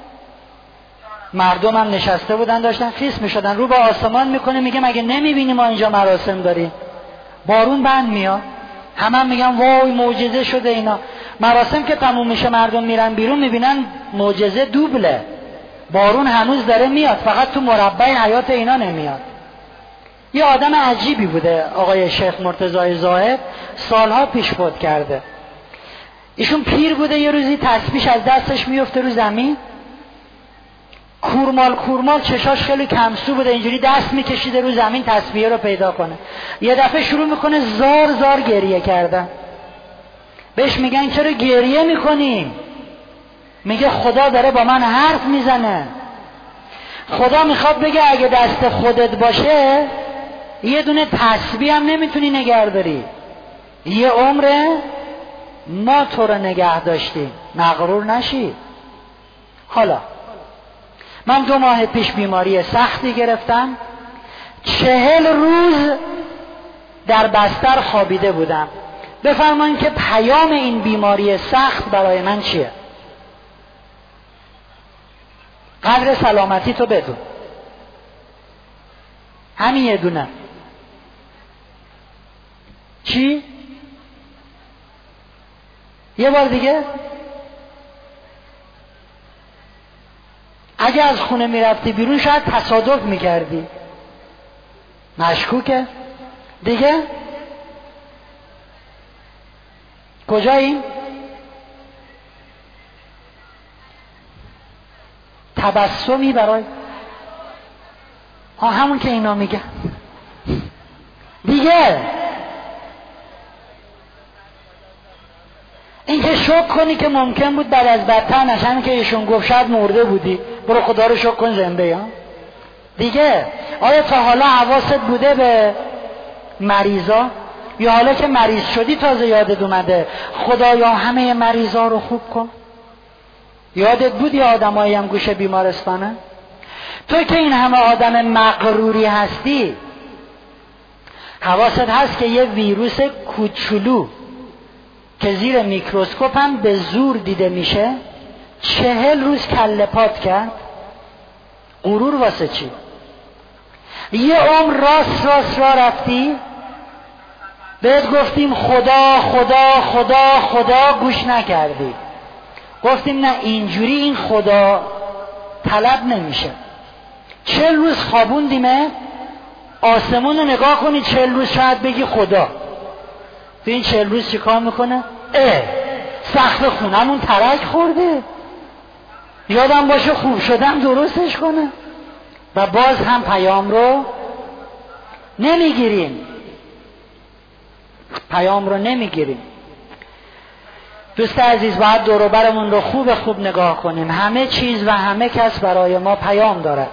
مردم هم نشسته بودن داشتن خیس می شدن، رو به آسمان میکنه، میگه مگه نمیبینی ما اینجا مراسم داریم؟ بارون بند میاد. همه میگن وای معجزه شده اینا. مراسم که تموم میشه مردم میرن بیرون، میبینن معجزه دوبله، بارون هنوز داره میاد، فقط تو مربع حیات اینا نمیاد. یه آدم عجیبی بوده آقای شیخ مرتضی زاهد، سالها پیش فوت کرده. ایشون پیر بوده، یه روزی تسبیح از دستش میفته رو زمین، کورمال چشاش خیلی کمسو بوده، اینجوری دست میکشیده رو زمین تسبیح رو پیدا کنه. یه دفعه شروع میکنه زار گریه کردن. بهش میگن چرا گریه میکنی؟ میگه خدا داره با من حرف میزنه. خدا میخواد بگه اگه دست خودت باشه یه دونه تسبیح هم نمیتونی نگه داری. یه عمره ما تو رو نگه داشتیم، مغرور نشی. حالا من 2 ماه پیش بیماری سختی گرفتم، 40 روز در بستر خوابیده بودم. بفرمایید که پیام این بیماری سخت برای من چیه؟ قدر سلامتی تو بدون، همین یه دونه. چی؟ یه بار دیگه؟ اگه از خونه میرفتی بیرون شاید تصادف میکردی. مشکوکه؟ دیگه؟ کجاییم؟ تبسمی برای همون که اینا میگن دیگه. این که شک کنی که ممکن بود بعد از بدتر نشه، همین که ایشون گفت شاید مرده بودی، برو خدا رو شک کن زنده. ها دیگه آیا تا حالا حواست بوده به مریضا؟ یا حالا که مریض شدی تازه یادت اومده خدایا همه مریضا رو خوب کن؟ یادت بود یا آدمایی هم گوشه بیمارستانه؟ تو که این همه آدم مغروری هستی، حواست هست که یه ویروس کوچولو که زیر میکروسکوپ هم به زور دیده میشه 40 روز کله پات کرد؟ غرور واسه چی؟ یه عمر راست را رفتی، بهت گفتیم خدا خدا خدا خدا، گوش نکردی. گفتیم نه اینجوری این خدا طلب نمیشه. 40 روز خوابوندیمه، آسمون رو نگاه کنی 40 روز شاید بگی خدا. تو این 40 روز چی کار میکنه؟ سقف خونمون ترک خورده، یادم باشه خوب شدم درستش کنه. و باز هم پیام رو نمیگیریم. دوست عزیز، باید دور و برمون رو خوب نگاه کنیم. همه چیز و همه کس برای ما پیام دارد.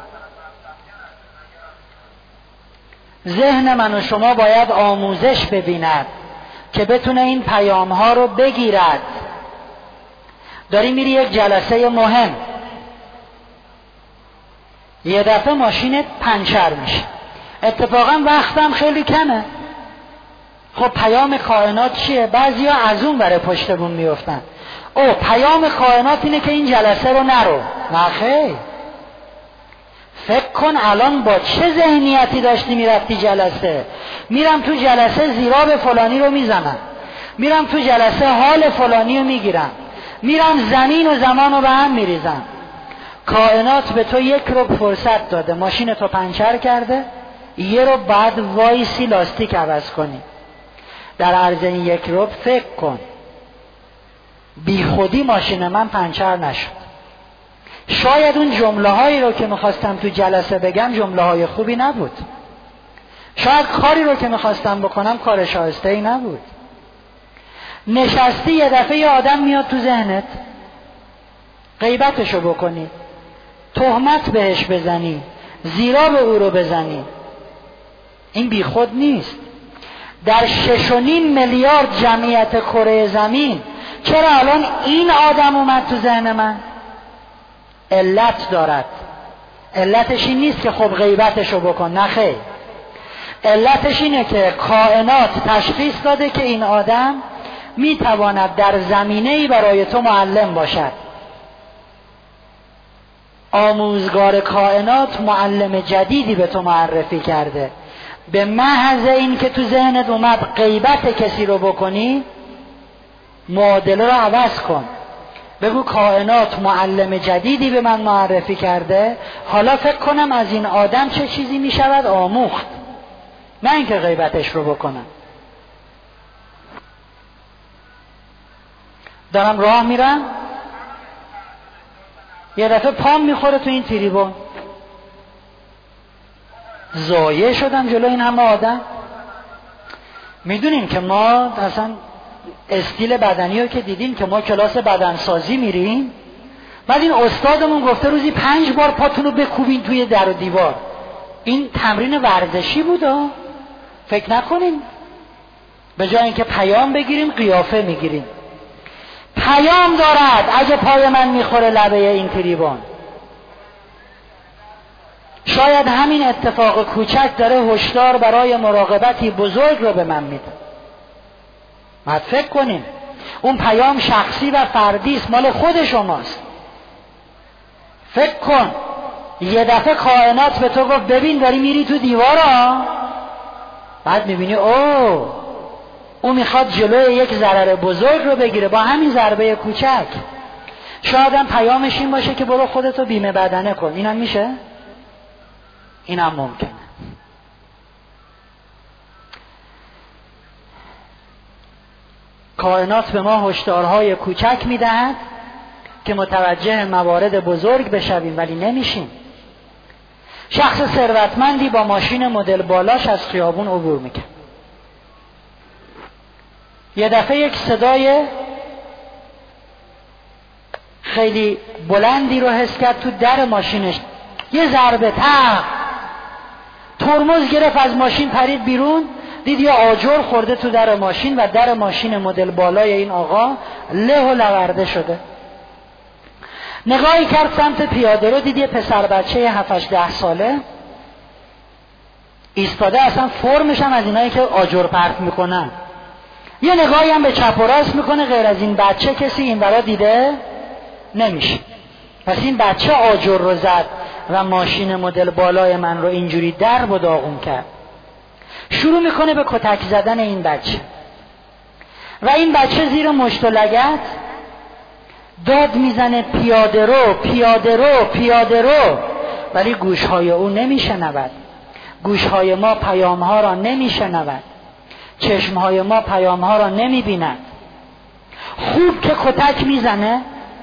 ذهن من و شما باید آموزش ببیند که بتونه این پیام ها رو بگیرد. داری میری یک جلسه مهم، یه دفعه ماشینت پنچر میشه، اتفاقا وقتم خیلی کمه. خب پیام کائنات چیه؟ بعضیا از اون بره پشت بوم میفتن. پیام کائنات اینه که این جلسه رو نرو. نه خیر. فکر کن الان با چه ذهنیتی داشتی میرفتی جلسه. میرم تو جلسه زیراب فلانی رو میزنم، میرم تو جلسه حال فلانی رو میگیرم، میرم زمین و زمان رو به هم میریزم. کائنات به تو 1 ربع فرصت داده، ماشین تو پنچر کرده، 1 ربع بعد وایسی لاستیک عوض کنی. در عرض این 1 ربع فکر کن بی خودی ماشین من پنچر نشد. شاید اون جمله هایی رو که میخواستم تو جلسه بگم جمله های خوبی نبود، شاید کاری رو که میخواستم بکنم کار شایسته ای نبود. نشستی یه دفعه یه آدم میاد تو ذهنت، غیبتشو بکنی، تهمت بهش بزنی، زیراب او رو بزنی. این بی خود نیست. در 6.5 میلیارد جمعیت کره زمین چرا الان این آدم اومد تو ذهن من؟ علت دارد. علتش این نیست که خب غیبتشو بکن، نه خیر. علتش اینه که کائنات تشخیص داده که این آدم میتواند در زمینه‌ای برای تو معلم باشد. آموزگار کائنات معلم جدیدی به تو معرفی کرده. به محض این که تو ذهنت اومد غیبت کسی رو بکنی، معادله رو عوض کن. بگو کائنات معلم جدیدی به من معرفی کرده، حالا فکر کنم از این آدم چه چیزی می شود آموخت، نه اینکه غیبتش رو بکنم. دارم راه میرم، یه دفعه پام میخوره تو این تریبون، ضایع شدم جلو این همه آدم. میدونین که ما اصلا استیل بدنی رو که دیدیم که ما کلاس بدنسازی میریم، بعد این استادمون گفته روزی 5 بار پاتون رو بکوبین توی در و دیوار. این تمرین ورزشی بود. فکر نکنین به جای اینکه پیام بگیریم قیافه میگیریم. پیام دارد اگه پای من میخوره لبه این تریبون. شاید همین اتفاق کوچک داره هشدار برای مراقبتی بزرگ رو به من میده. باید فکر کنیم اون پیام شخصی و فردی است، مال خود شماست. فکر کن یه دفعه کائنات به تو گفت ببین داری میری تو دیوارا، بعد میبینی او میخواد جلوی یک ضرر بزرگ رو بگیره با همین ضربه کوچک. شاید هم پیامش این باشه که برو خودتو بیمه بدنه کن. اینم میشه؟ اینم ممکنه. کائنات به ما هشدارهای کوچک میدهد که متوجه موارد بزرگ بشویم ولی نمیشیم. شخص ثروتمندی با ماشین مدل بالاش از خیابون عبور میکنه. یه دفعه یک صدای خیلی بلندی رو حس کرد تو در ماشینش. یه ضربه ترمز گرفت، از ماشین پرید بیرون، دید یه آجر خورده تو در ماشین و در ماشین مدل بالای این آقا له و لورده شده. نگاهی کرد سمت پیاده رو، دید یه پسر بچه 7-10 ساله ایستاده، اصلا فرمش هم از اینایی که آجر پرت میکنن. یه نگاهی هم به چپ و راست میکنه، غیر از این بچه کسی این برا دیده نمیشه. پس این بچه آجر رو زد و ماشین مدل بالای من رو اینجوری درب و داغون کرد. شروع میکنه به کتک زدن این بچه و این بچه زیر مشت و لگد داد میزنه پیاده رو پیاده رو پیاده رو، ولی گوشهای او نمیشنود. گوشهای ما پیامها را نمیشنود، چشمهای ما پیامها را نمیبیند. خوب که کتک میزنه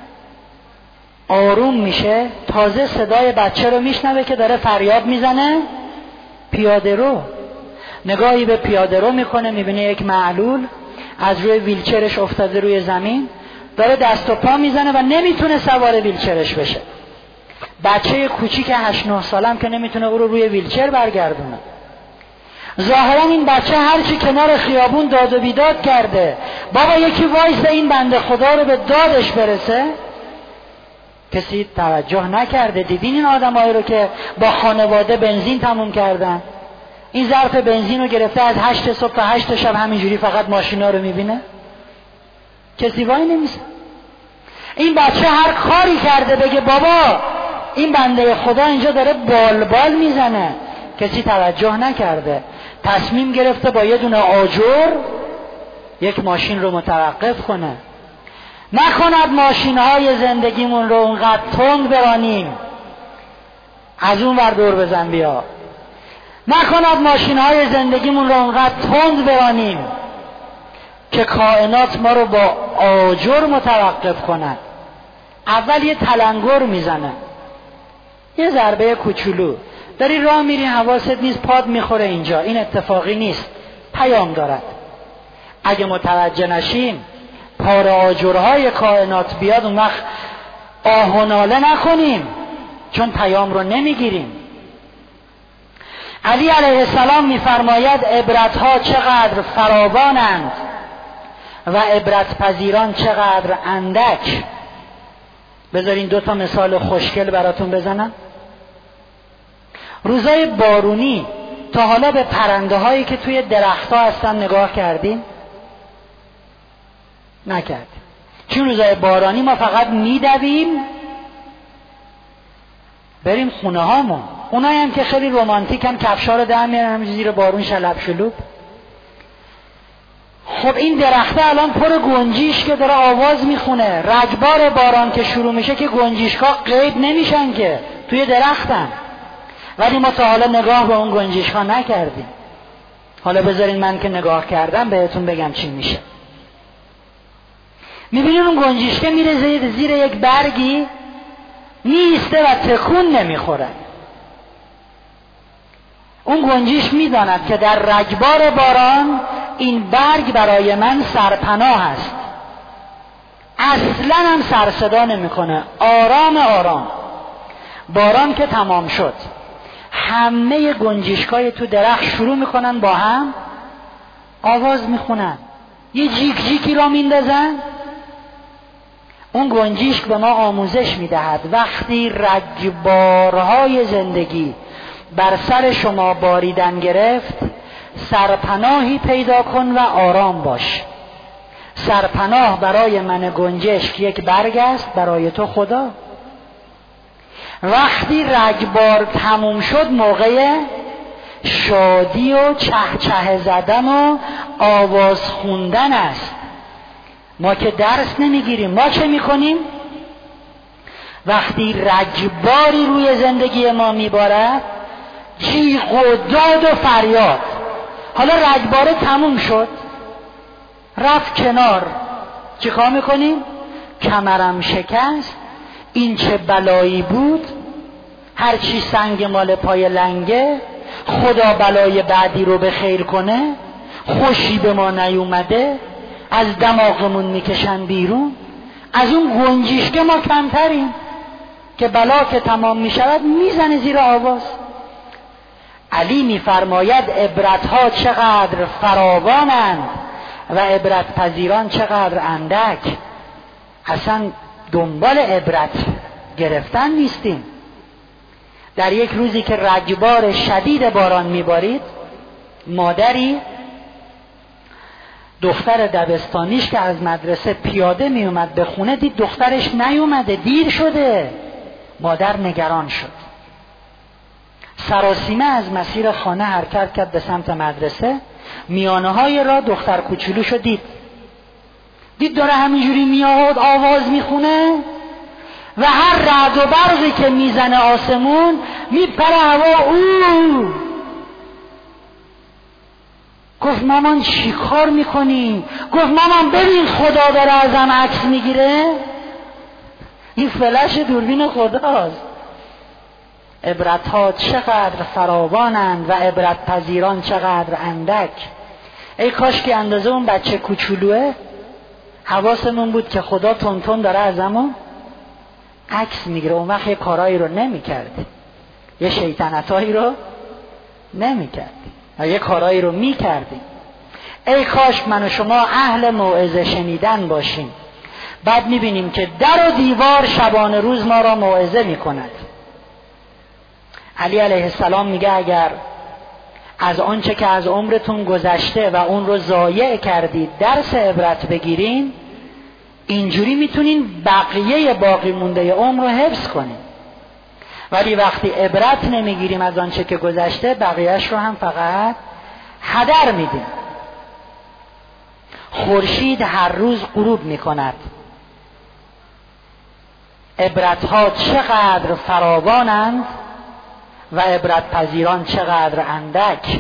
آروم میشه، تازه صدای بچه رو میشنوه که داره فریاد میزنه پیاده رو. نگاهی به پیاده رو میکنه، میبینه یک معلول از روی ویلچرش افتاده روی زمین، داره دست و پا میزنه و نمیتونه سوار ویلچرش بشه. بچه کوچیک 8-9 سالم که نمیتونه او رو روی ویلچر برگردونه. ظاهرا این بچه هرچی کنار خیابون داد و بیداد کرده، بابا یکی وایسه این بنده خدا رو به دادش برسه، کسی توجه نکرده. دیدین این آدمایی رو که با خانواده بنزین تموم کردن، این ظرف بنزین رو گرفته از 8 صبح تا 8 شب همینجوری فقط ماشینا رو میبینه، کسی وای نمیسه. این بچه هر کاری کرده بگه بابا این بنده خدا اینجا داره بال میزنه، کسی توجه نکرده. تصمیم گرفته با یه دونه آجر یک ماشین رو متوقف کنه. نکند ماشین‌های زندگیمون رو اونقدر تند برانیم، از اون ور دور بزن بیا. نکند ماشین‌های زندگیمون رو اونقدر تند برانیم که کائنات ما رو با آجر متوقف کند. اول یه تلنگر میزنه، یه ضربه کوچولو، داری راه میری حواست نیست پاد میخوره اینجا، این اتفاقی نیست، پیام دارد. اگه متوجه نشیم پاره آجرهای کائنات بیاد، اون وقت آه و ناله نکنیم چون پیام رو نمیگیریم. علی علیه السلام میفرماید عبرتها چقدر فراوانند و عبرت پذیران چقدر اندک. بذارین 2 مثال خوشگل براتون بزنم. روزای بارونی تا حالا به پرنده هایی که توی درخت ها هستن نگاه کردین؟ نکردیم. چون روزای بارانی ما فقط میدویم بریم خونه هامون. اونایی هم که خیلی رومانتیک هم کفشا رو در میارن همینجوری زیر بارون شلپ شلوب. خب این درخته الان پر گنجیش که داره آواز میخونه، رگبار باران که شروع میشه که گنجیشکا غیب نمیشن که توی درختن، ولی ما تا حالا نگاه به اون گنجیشکا نکردیم. حالا بذارین من که نگاه کردم بهتون بگم چی میشه. میبینین اون گنجشکه میره زیر یک برگی میسته و تکون نمیخوره. اون گنجش میداند که در رگبار باران این برگ برای من سرپناه است. اصلا هم سرصدا نمیکنه، آرام آرام. باران که تمام شد همه گنجشکای تو درخت شروع میکنن با هم آواز میخونن، یه جیک جیکی را میندازن. اون گنجشک به ما آموزش میدهد وقتی رگبارهای زندگی بر سر شما باریدن گرفت، سرپناهی پیدا کن و آرام باش. سرپناه برای من گنجشک یک برگ است، برای تو خدا. وقتی رگبار تموم شد موقع شادی و چهچه زدن و آواز خوندن است. ما که درس نمیگیریم، ما چه میکنیم؟ وقتی رگباری روی زندگی ما میبارد، جیغ و داد و فریاد. حالا رگباره تموم شد، رفت کنار، چی کار میکنیم؟ کمرم شکست، این چه بلایی بود، هرچی سنگ مال پای لنگه، خدا بلای بعدی رو به خیر کنه، خوشی به ما نیومده، از دماغمون میکشن بیرون. از اون گنجشکه ما کمتریم که بلا که تمام میشود میزنه زیر آواز. علی میفرماید عبرتها چقدر فراوانند و عبرت پذیران چقدر اندک. اصلا دنبال عبرت گرفتن نیستیم. در یک روزی که رگبار شدید باران میبارید، مادری دختر دبستانیش که از مدرسه پیاده میومد به خونه دید دخترش نیومده، دیر شده. مادر نگران شد، سراسیمه از مسیر خانه حرکت کرد به سمت مدرسه. میانه های راه دختر کوچولوشو دید داره همینجوری میاد آواز میخونه و هر رعد و برقی که میزنه آسمون میپره هوا. او گفت مامان چی کار میکنی؟ گفت مامان ببین خدا داره ازم عکس میگیره. این فلش دوربین خداست. عبرتها چقدر فراوانند و عبرت پذیران چقدر اندک. ای کاش که اندازه اون بچه کوچولوه حواسمون بود که خدا تون داره ازمون عکس میگیره. اون وقت یه کارایی رو نمیکردی، یه شیطنتایی رو نمیکردی، یه کارایی رو میکردی. ای کاش من و شما اهل موعظه شنیدن باشیم. بعد میبینیم که در و دیوار شبانه روز ما را موعظه میکند. علی علیه السلام میگه اگر از آنچه که از عمرتون گذشته و اون رو ضایع کردید درس عبرت بگیرین، اینجوری میتونین بقیه باقی مونده عمر رو حفظ کنین. ولی وقتی عبرت نمیگیریم از آنچه که گذشته، بقیهش رو هم فقط هدر میدیم. خورشید هر روز غروب میکند. عبرتها چقدر فراوانند و عبرت پذیران چقدر اندک.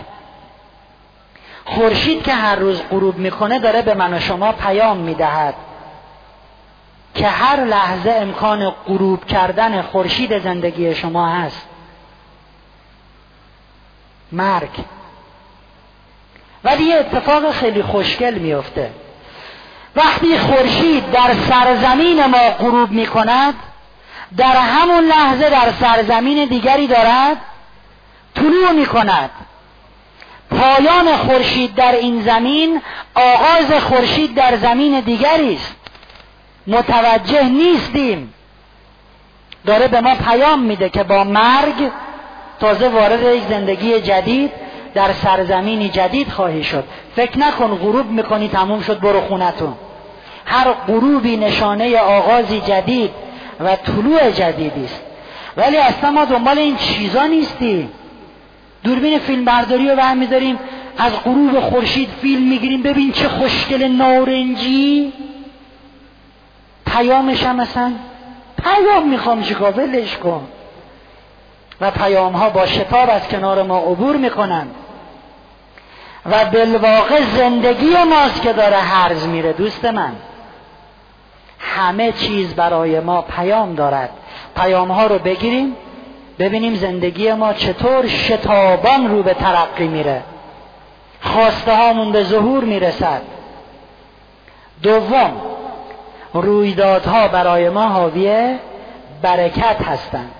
خورشید که هر روز غروب میکنه داره به من و شما پیام میدهد که هر لحظه امکان غروب کردن خورشید زندگی شما هست. مرگ. ولی یه اتفاق خیلی خوشگل میفته. وقتی خورشید در سرزمین ما غروب میکند، در همون لحظه در سرزمین دیگری دارد طلوع میکند. پایان خورشید در این زمین، آغاز خورشید در زمین دیگری است. متوجه نیستیم. داره به ما پیام میده که با مرگ تازه وارد یک زندگی جدید در سرزمینی جدید خواهی شد. فکر نکن غروب میکنی تموم شد برو خونتون. هر غروبی نشانه آغازی جدید و طلوع جدیدی است. ولی اصلا ما دنبال این چیزا نیستیم. دوربین فیلم برداری رو برمی داریم، از غروب خورشید فیلم میگیریم، ببین چه خوشگل نارنجی. پیامش هم مثلا پیام میخوام چیکار، ولش کن. و پیام ها با شتاب از کنار ما عبور میکنن و بالواقع زندگی ماست که داره هرز میره. دوست من، همه چیز برای ما پیام دارد. پیام ها رو بگیریم ببینیم زندگی ما چطور شتابان رو به ترقی میره، خواسته هامون به ظهور میرسد. دوم، رویدادها برای ما حاوی برکت هستند.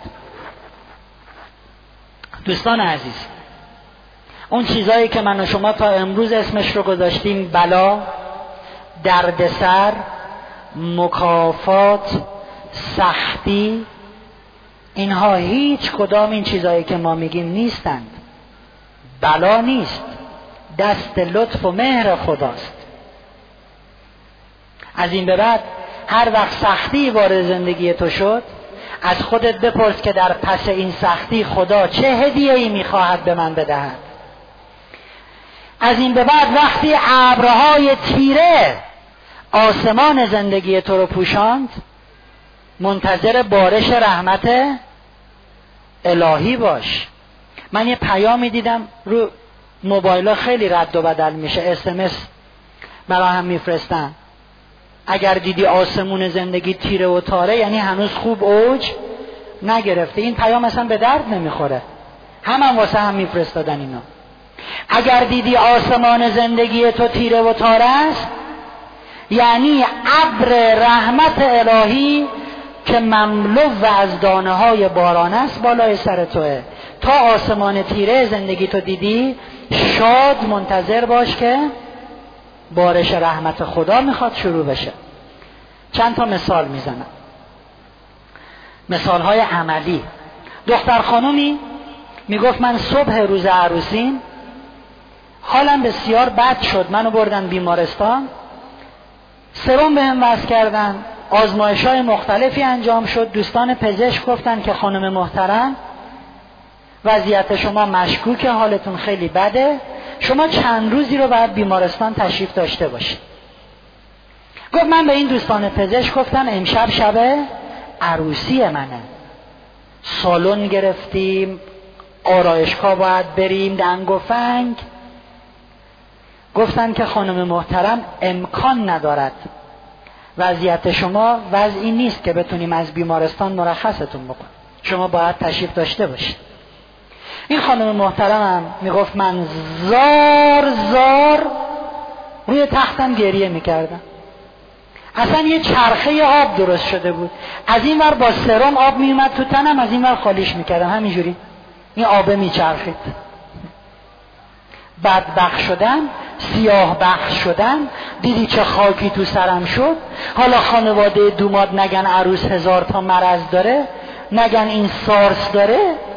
دوستان عزیز، اون چیزایی که من و شما تا امروز اسمش رو گذاشتیم بلا، دردسر، مکافات، سختی، اینها هیچ کدام این چیزایی که ما میگیم نیستند. بلا نیست، دست لطف و مهر خداست. از این به بعد هر وقت سختی وارد زندگی تو شد، از خودت بپرس که در پس این سختی خدا چه هدیه‌ای میخواهد به من بدهد. از این به بعد وقتی ابرهای تیره آسمان زندگی تو رو پوشاند، منتظر بارش رحمت الهی باش. من یه پیامی دیدم رو موبایل خیلی رد و بدل میشه، SMS مرا هم میفرستن. اگر دیدی آسمون زندگی تیره و تاره یعنی هنوز خوب اوج نگرفته. این پیام اصلا به درد نمیخوره، هم واسه هم میفرستادن اینا. اگر دیدی آسمان زندگی تو تیره و تاره است یعنی ابر رحمت الهی که مملو از دانه های باران است بالای سر توه. تا آسمان تیره زندگی تو دیدی شاد منتظر باش که بارش رحمت خدا میخواد شروع بشه. چند تا مثال میزنم، مثال های عملی. دختر خانومی میگفت من صبح روز عروسیم حالم بسیار بد شد، منو بردن بیمارستان، سرم بهم وصل کردن، آزمایش‌های مختلفی انجام شد. دوستان پزشک گفتن که خانم محترم وضعیت شما مشکوکه، حالتون خیلی بده، شما چند روزی رو باید بیمارستان تشریف داشته باشید. گفت من به این دوستان پزشک گفتم امشب شب عروسی منه، سالن گرفتیم، آرایشگاه باید بریم، دنگ و فنگ. گفتن که خانم محترم امکان ندارد، وضعیت شما وضعی نیست که بتونیم از بیمارستان مرخصتون بکنیم، شما باید تشریف داشته باشید. این خانم محترمم میگفت من زار زار روی تختم گریه میکردم. اصلا یه چرخه آب درست شده بود، از این ور با سرم آب میومد تو تنم، از این ور خالیش میکردم، همینجوری این آبه میچرخید. بدبخت شدم، سیاه بخت شدم، دیدی چه خاکی تو سرم شد. حالا خانواده دوماد نگن عروس 1000 تا مرض داره، نگن این سارس داره.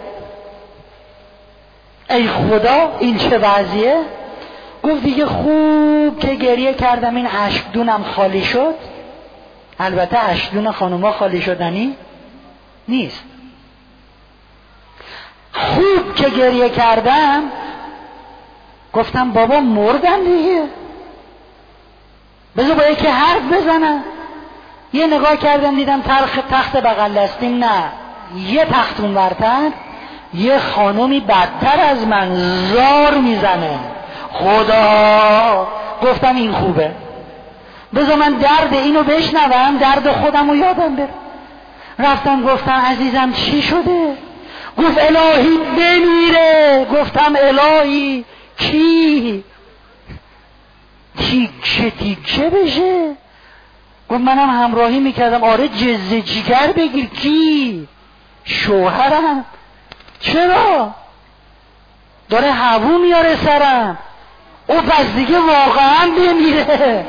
ای خدا این چه وضعیه؟ گفت دیگه خوب که گریه کردم این اشکدونم خالی شد. البته اشکدون خانوما خالی شدنی نیست. خوب که گریه کردم گفتم بابا مردم دیگه، بذار با یکی حرف بزنم. یه نگاه کردم دیدم تخت بغل دستیم نه، یه تخت اونورتر یه خانومی بدتر از من زار میزنه. خدا، گفتم این خوبه، بذار من درد اینو بشنوم، درد خودم رو یادم بره. رفتم گفتم عزیزم چی شده؟ گفت الهی بمیره. گفتم الهی کی؟ تیکه بشه؟ گفت منم همراهی میکردم. آره جزه جیگر بگیر. کی؟ شوهرم. چرا؟ داره هوو میاره سرم. او پس دیگه واقعا بمیره.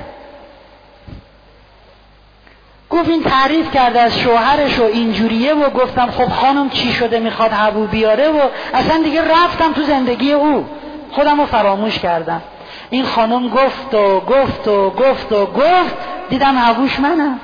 گفت این تعریف کرده از شوهرش و اینجوریه و گفتم خب خانم چی شده میخواد هوو بیاره و اصلا دیگه رفتم تو زندگی او، خودم رو فراموش کردم. این خانم گفت و گفت و گفت و گفت، دیدم هووش منم.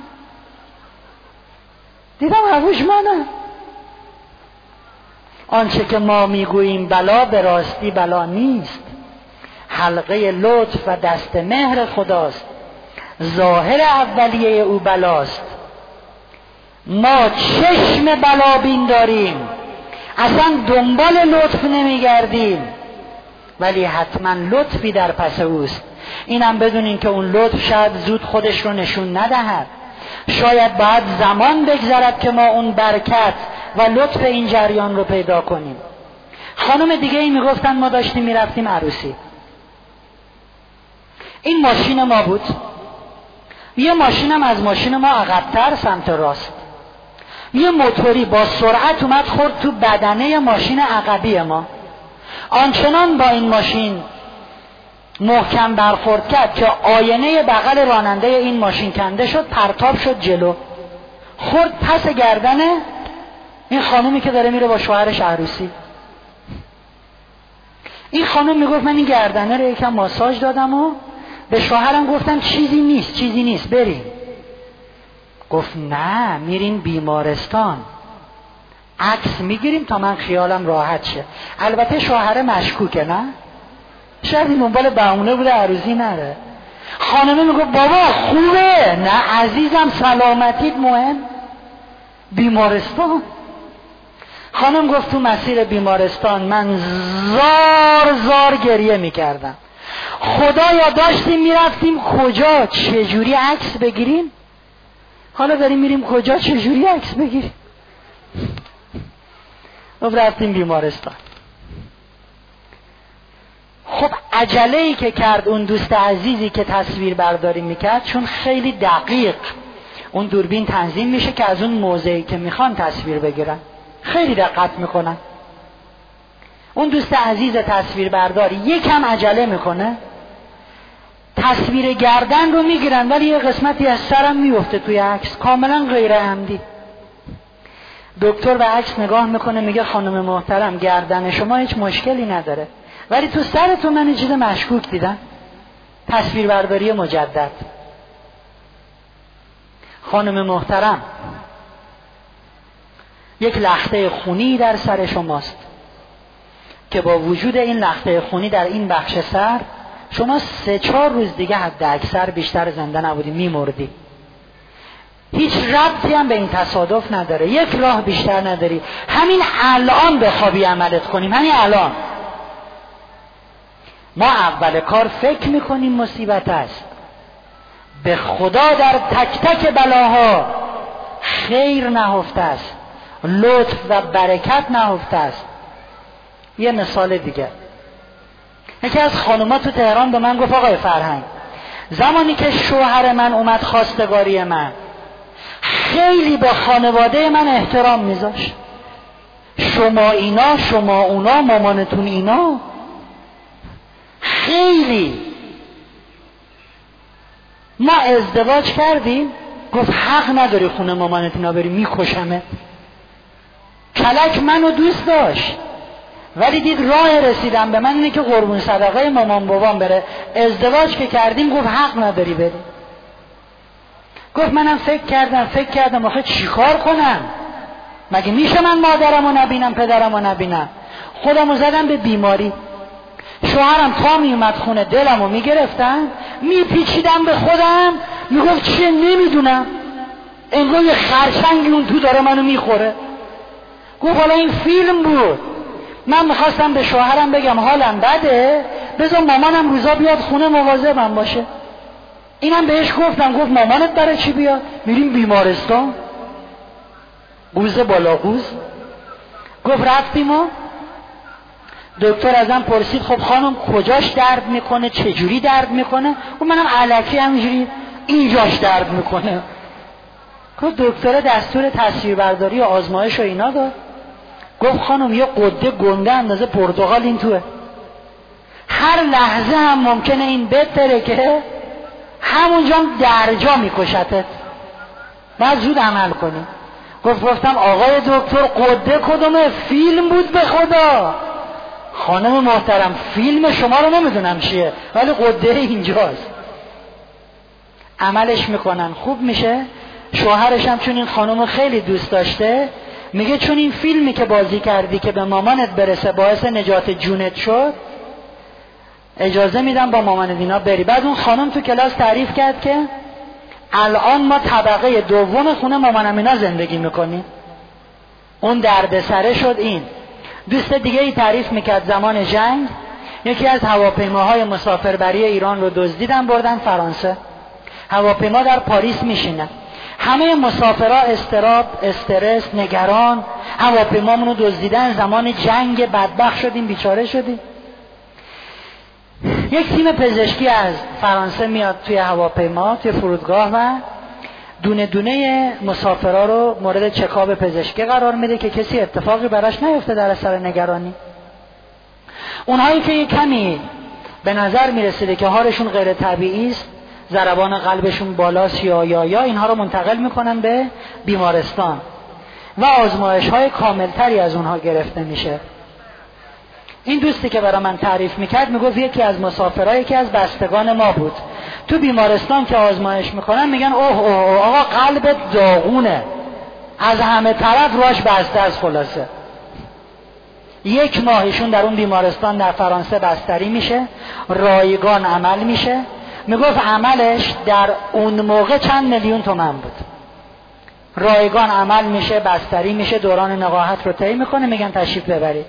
آنچه که ما میگوییم بلا به راستی بلا نیست، حلقه لطف و دست مهر خداست، ظاهر اولیه او بلاست. ما چشم بلا بین داریم، اصلا دنبال لطف نمیگردیم، ولی حتما لطفی در پس اوست. اینم بدونین که اون لطف شاید زود خودش رو نشون ندهد، شاید باید زمان بگذرد که ما اون برکت و لطف این جریان رو پیدا کنیم. خانم دیگه ای میگفتن ما داشتیم میرفتیم عروسی، این ماشین ما بود، یه ماشینم از ماشین ما عقب‌تر سمت راست، یه موتوری با سرعت اومد خورد تو بدنه ماشین عقبی ما، آنچنان با این ماشین محکم برخورد کرد که آینه بغل راننده این ماشین کنده شد، پرتاب شد جلو، خورد پس گردنه این خانومی که داره میره با شوهرش عروسی. این خانم میگفت من این گردنه رو یکم ماساژ دادم و به شوهرم گفتم چیزی نیست بریم. گفت نه میریم بیمارستان، عکس میگیریم تا من خیالم راحت شه. البته شوهر مشکوکه، نه شاید این دنبال بهونه بوده عروسی نره. خانمه میگفت بابا خوبه، نه عزیزم سلامتیت مهم، بیمارستان. خانم گفت تو مسیر بیمارستان من زار گریه میکردم، خدایا داشتیم میرفتیم کجا چجوری عکس بگیریم، حالا داریم میریم کجا چجوری عکس بگیریم. رفتیم بیمارستان. خب عجله‌ای که کرد اون دوست عزیزی که تصویر برداری میکرد، چون خیلی دقیق اون دوربین تنظیم میشه که از اون موضعی که میخوان تصویر بگیرن خیلی دقت میکنن. اون دوست عزیز تصویر برداری یکم عجله میکنه، تصویر گردن رو میگیرن ولی یه قسمتی از سرم میفته توی عکس، کاملا غیر عمدی. دکتر به عکس نگاه میکنه میگه خانم محترم گردن شما هیچ مشکلی نداره، ولی تو سرتون من چیز مشکوک دیدم، تصویر برداری مجدد. خانم محترم یک لخته خونی در سر شماست که با وجود این لخته خونی در این بخش سر شما 3-4 روز دیگه حد اکثر بیشتر زنده نبودی، میمردی. هیچ ربطی هم به این تصادف نداره، یک راه بیشتر نداری، همین الان بخوابی عملت کنیم، همین الان. ما اول کار فکر میکنیم مصیبت است، به خدا در تک تک بلاها خیر نهفته است، لطف و برکت نهفته است. یه مثال دیگه، یکی از خانوما تو تهران به من گفت آقای فرهنگ زمانی که شوهر من اومد خواستگاری من خیلی به خانواده من احترام میذاشت، شما اینا، شما اونا، مامانتون اینا، خیلی. ما ازدواج کردیم، گفت حق نداری خونه مامانت اینا بری، میکشمه. کلک منو دوست داشت ولی دید راه رسیدم به من اینه که قربون صدقه مامان بابام بره. ازدواج که کردیم گفت حق نداری بری. گفت منم فکر کردم آخه چیکار کنم، مگه میشه من مادرمو نبینم پدرمو نبینم. خودمو زدم به بیماری. شوهرم تا میومد خونه دلمو میگرفتن، میپیچیدم به خودم، میگفت چیه نمیدونم، انگار یه خرچنگی اون تو داره منو میخوره. گفت حالا این فیلم بود. من میخواستم به شوهرم بگم حالم بده، بذار مامانم روزا بیاد خونه مواظبم باشه. اینم بهش گفتم، گفت مامانت برای چی بیاد؟ میریم بیمارستان. گوزه بالا گوز. گفت رفتیم و دکتر ازم پرسید خب خانم کجاش درد میکنه، چجوری درد میکنه؟ و منم الکی همینجوری اینجاش درد میکنه. گفت دکتر دستور تصویربرداری و آزمایش و اینا داد. گفت خانم یه قده گنده اندازه پرتقال این توه، هر لحظه هم ممکنه این بتره که همونجا درجا میکشتت، باید زود عمل کنی. گفتم آقای دکتر قده کدومه؟ فیلم بود به خدا. خانم محترم فیلم شما رو نمیدونم چیه ولی قده اینجاست. عملش میکنن خوب میشه. شوهرش هم چون این خانم خیلی دوست داشته میگه چون این فیلمی که بازی کردی که به مامانت برسه باعث نجات جونت شد، اجازه میدم با مامانت اینا بری. بعد اون خانم تو کلاس تعریف کرد که الان ما طبقه دوم خونه مامانم اینا زندگی میکنیم. اون درد سره شد. این دوست دیگه ای تعریف میکرد زمان جنگ یکی از هواپیماهای مسافربری ایران رو دزدیدن بردن فرانسه. هواپیما در پاریس میشینه، همه مسافرها اضطراب، استرس، نگران، هواپیمامون رو دزدیدن، زمان جنگ، بدبخت شدیم، بیچاره شدیم. یک تیم پزشکی از فرانسه میاد توی هواپیما، توی فرودگاه و دونه دونه مسافرها رو مورد چکاب پزشکی قرار میده که کسی اتفاقی براش نیفته در اثر نگرانی. اونهایی که یک کمی به نظر میرسیده که حالشون غیر طبیعی است، ضربان قلبشون بالاست یا اینها رو منتقل میکنن به بیمارستان و آزمایش‌های کاملتری از اونها گرفته میشه. این دوستی که برای من تعریف میکرد میگفت یکی از مسافرایی که از بستگان ما بود، تو بیمارستان که آزمایش میکنن میگن اوه آقا قلبت داغونه، از همه طرف راش بسته است. خلاصه 1 ماهشون در اون بیمارستان در فرانسه بستری میشه، رایگان عمل میشه. میگفت عملش در اون موقع چند میلیون تومان بود. رایگان عمل میشه، بستری میشه، دوران نقاهت رو طی میکنه، میگن تشریف ببرید.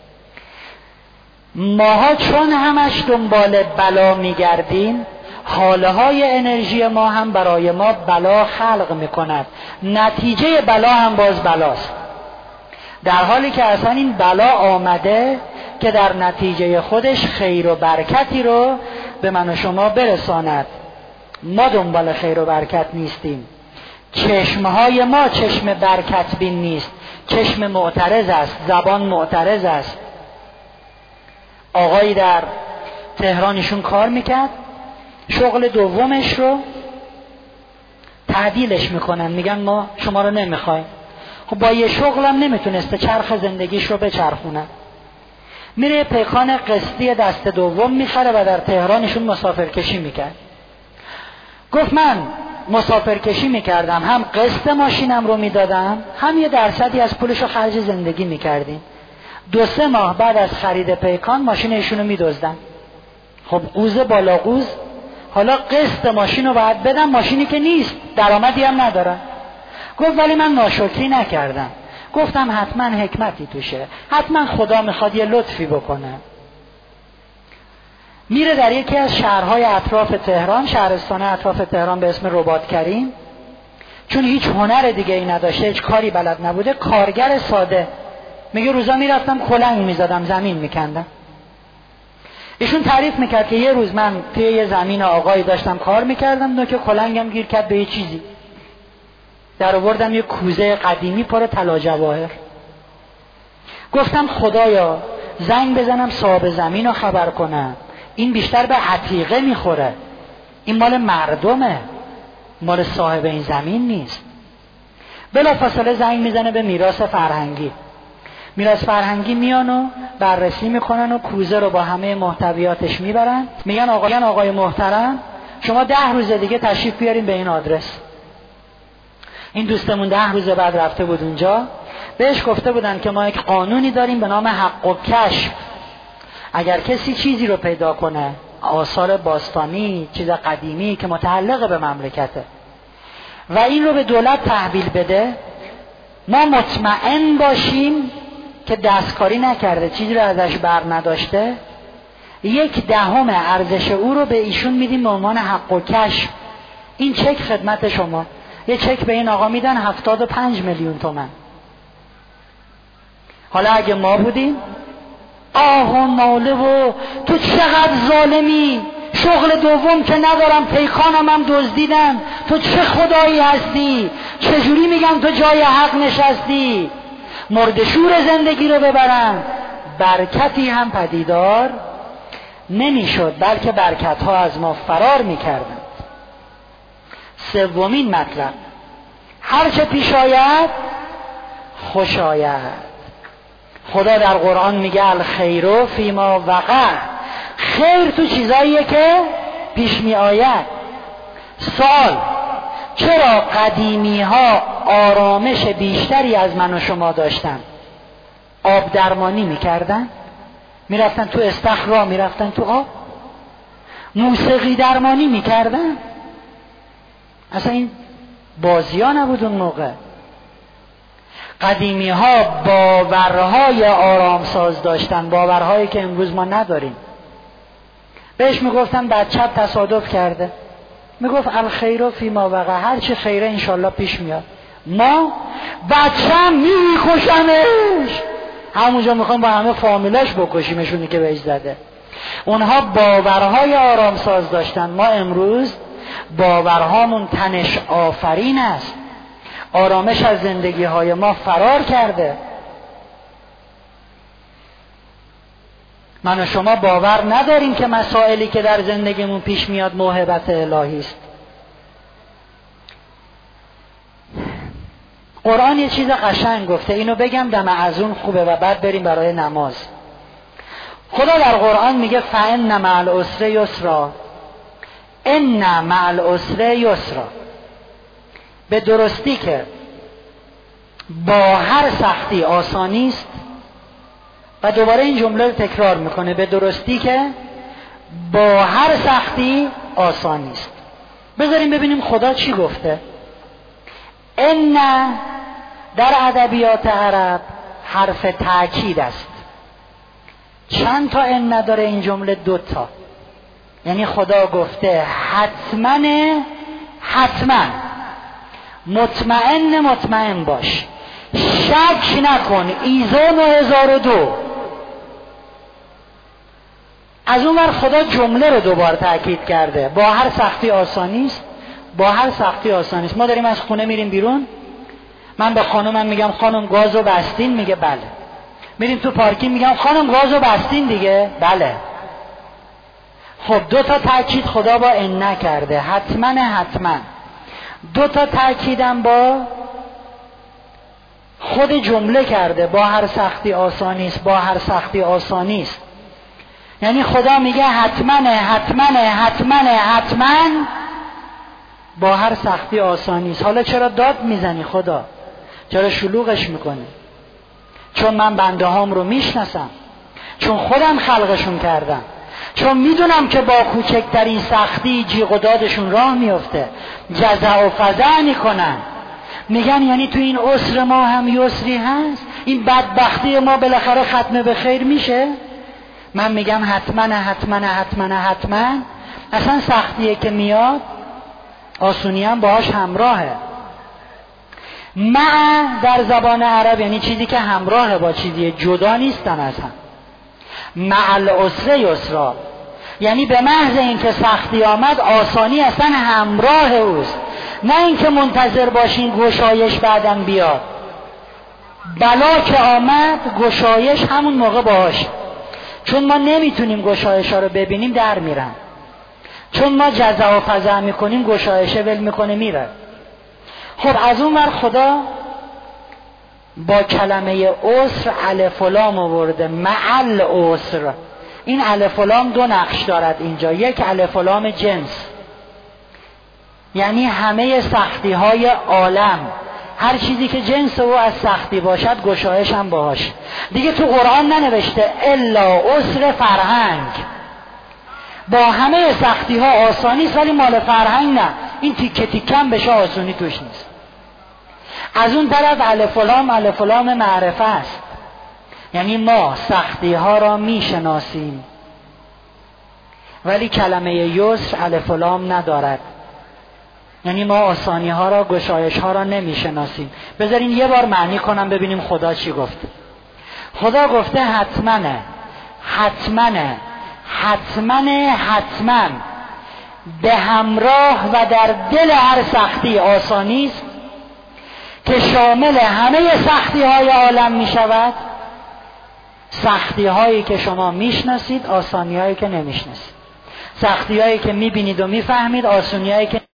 ماها چون همش دنبال بلا میگردیم، حاله های انرژی ما هم برای ما بلا خلق میکند، نتیجه بلا هم باز بلاست، در حالی که اصلا این بلا آمده که در نتیجه خودش خیر و برکتی رو به من و شما برساند. ما دنبال خیر و برکت نیستیم، چشمهای ما چشم برکت بین نیست، چشم معترض است، زبان معترض است. آقایی در تهرانشون کار میکرد، شغل دومش رو تعدیلش میکنن، میگن ما شما رو نمیخوایم. خب با یه شغلم نمیتونسته چرخ زندگیش رو بچرخونه، میره پیکان قسطی دست دوم میخره و در تهرانشون مسافرکشی میکرد. گفت من مسافرکشی میکردم، هم قسط ماشینم رو میدادم، هم یه درصدی از پولش رو خرج زندگی میکردیم. 2-3 ماه بعد از خرید پیکان ماشین ایشونو میدزدن. خب قوزه بالا قوز، حالا قسط ماشین رو باید بدم، ماشینی که نیست، درآمدی هم ندارم. گفت ولی من ناشکری نکردم. گفتم حتما حکمتی توشه، حتما خدا میخواد یه لطفی بکنه. میره در یکی از شهرهای اطراف تهران، شهرستان اطراف تهران به اسم رباط کریم، چون هیچ هنر دیگه ای نداشته، هیچ کاری بلد نبوده، کارگر ساده. میگه روزا میرفتم کلنگ میزدم، زمین میکندم. ایشون تعریف میکرد که یه روز من توی یه زمین آقایی داشتم کار میکردم، که کلنگم گیر کرد به یه چیزی، در آوردم یه کوزه قدیمی پر طلا جواهر. گفتم خدایا زنگ بزنم صاحب زمین رو خبر کنم، این بیشتر به عتیقه میخوره، این مال مردمه، مال صاحب این زمین نیست. بلافاصله زنگ میزنه به میراث فرهنگی. میراث فرهنگی میان و بررسی میکنن و کوزه رو با همه محتویاتش میبرن، میگن آقای محترم شما 10 روز دیگه تشریف بیارین به این آدرس. این دوستمون 10 روز بعد رفته بود اونجا، بهش گفته بودن که ما یک قانونی داریم به نام حق و کشف. اگر کسی چیزی رو پیدا کنه، آثار باستانی، چیز قدیمی که متعلق به مملکته، و این رو به دولت تحویل بده، ما مطمئن باشیم که دستکاری نکرده، چیزی رو ازش بر نداشته، 1/10 ارزش او رو به ایشون میدیم به عنوان حق و کشف. این چک خدمت شما. یه چک به این آقا میدن 75 میلیون تومان. حالا اگه ما بودیم، آه و ناله و تو چقدر ظالمی، شغل دوم که ندارم، پیکانم هم دزدیدن، تو چه خدایی هستی، چجوری میگم تو جای حق نشستی، مردشور زندگی رو ببرن. برکتی هم پدیدار نمیشد، بلکه برکت ها از ما فرار میکردن. سومین مطلب، هر چه پیش آید خوش آید. خدا در قرآن میگه الخیر فیما وقع، خیر تو چیزاییه که پیش می آید. سوال، چرا قدیمی ها آرامش بیشتری از من و شما داشتن؟ آب درمانی میکردن، میرفتن تو استخر را میرفتن تو آب، موسیقی درمانی میکردن. اصلا این بازی ها نبود اون موقع. قدیمی ها باورهای آرامساز داشتن، باورهایی که امروز ما نداریم. بهش میگفتن بچه تصادف کرده، میگفت الخیر فی ما وقع، هر چی خیره انشالله پیش میاد. ما بچه میکشنش، همونجا میخوام با همه فامیلاش بکشیمشونی که بهش زده. اونها باورهای آرامساز داشتن، ما امروز باورهامون تنش آفرین است. آرامش از زندگی های ما فرار کرده. من و شما باور نداریم که مسائلی که در زندگیمون پیش میاد موهبت الهی است. قرآن یه چیز قشنگ گفته، اینو بگم دم از اون خوبه و بعد بریم برای نماز. خدا در قرآن میگه فإن مع العسر یسرا، ان مع العسر یسرا. به درستی که با هر سختی آسانی است. و دوباره این جمله رو تکرار میکنه، به درستی که با هر سختی آسانی است. بذاریم ببینیم خدا چی گفته. ان در ادبیات عرب حرف تأکید است. چند تا ان داره این جمله؟ 2 تا. یعنی خدا گفته حتما مطمئن باش، شک نکن، ایزا 9002. از اون ور خدا جمله رو دوباره تأکید کرده، با هر سختی آسانی است. با هر سختی آسانی است. ما داریم از خونه میریم بیرون، من به خانومم میگم خانم گازو بستین، میگه بله. میریم تو پارکینگ، میگم خانم گازو بستین دیگه، بله. خب 2 تا تأکید خدا با ان کرده، حتما. 2 تا تأکیدم با خود جمله کرده، با هر سختی آسانی است، با هر سختی آسانی است. یعنی خدا میگه حتما با هر سختی آسانی است. حالا چرا داد میزنی خدا؟ چرا شلوغش میکنی؟ چون من بنده هام رو میشناسم، چون خودم خلقشون کردم، چون میدونم که با کوچکترین سختی جیغ و دادشون راه میفته، جزع و فزع میکنن. میگن یعنی تو این عسر ما هم یسری هست، این بدبختی ما بالاخره ختم به خیر میشه. من میگم حتما. اصلا سختیه که میاد آسونی هم باهاش همراهه. مع در زبان عرب یعنی چیزی که همراهه با چیزی، جدا نیستن از هم. مع العسر یسرا، یعنی به محض اینکه سختی آمد آسانی اصلا همراه اوست، نه اینکه منتظر باشین گشایش بعداً بیاد. بلا که آمد گشایش همون موقع باهاش. چون ما نمیتونیم گشایش ها رو ببینیم در میرن، چون ما جزع و فزع میکنیم گشایشه ول میکنه میره. خب از اون ور خدا با کلمه عسر الف و لام آورده، مع العسر. این الف و لام 2 نقش دارد اینجا. یک الف و لام جنس، یعنی همه سختی های عالم، هر چیزی که جنس او از سختی باشد گشایش هم باهاش. دیگه تو قرآن ننوشته الا عسر فرهنگ، با همه سختی ها آسانی است ولی مال فرهنگ نه، این تیکه تیکه هم بشه آسانی توش نیست. از اون طرف الف و لام معرفه است، یعنی ما سختی ها را میشناسیم ولی کلمه یسر الف و لام ندارد، یعنی ما آسانی ها را، گشایش ها را نمیشناسیم. بذارین یه بار معنی کنم ببینیم خدا چی گفت. خدا گفته حتما به همراه و در دل هر سختی آسانی است که شامل همه سختی های عالم می شود. سختی هایی که شما میشناسید، آسانی هایی که نمیشناسید، سختی هایی که میبینید و میفهمید، آسانی هایی که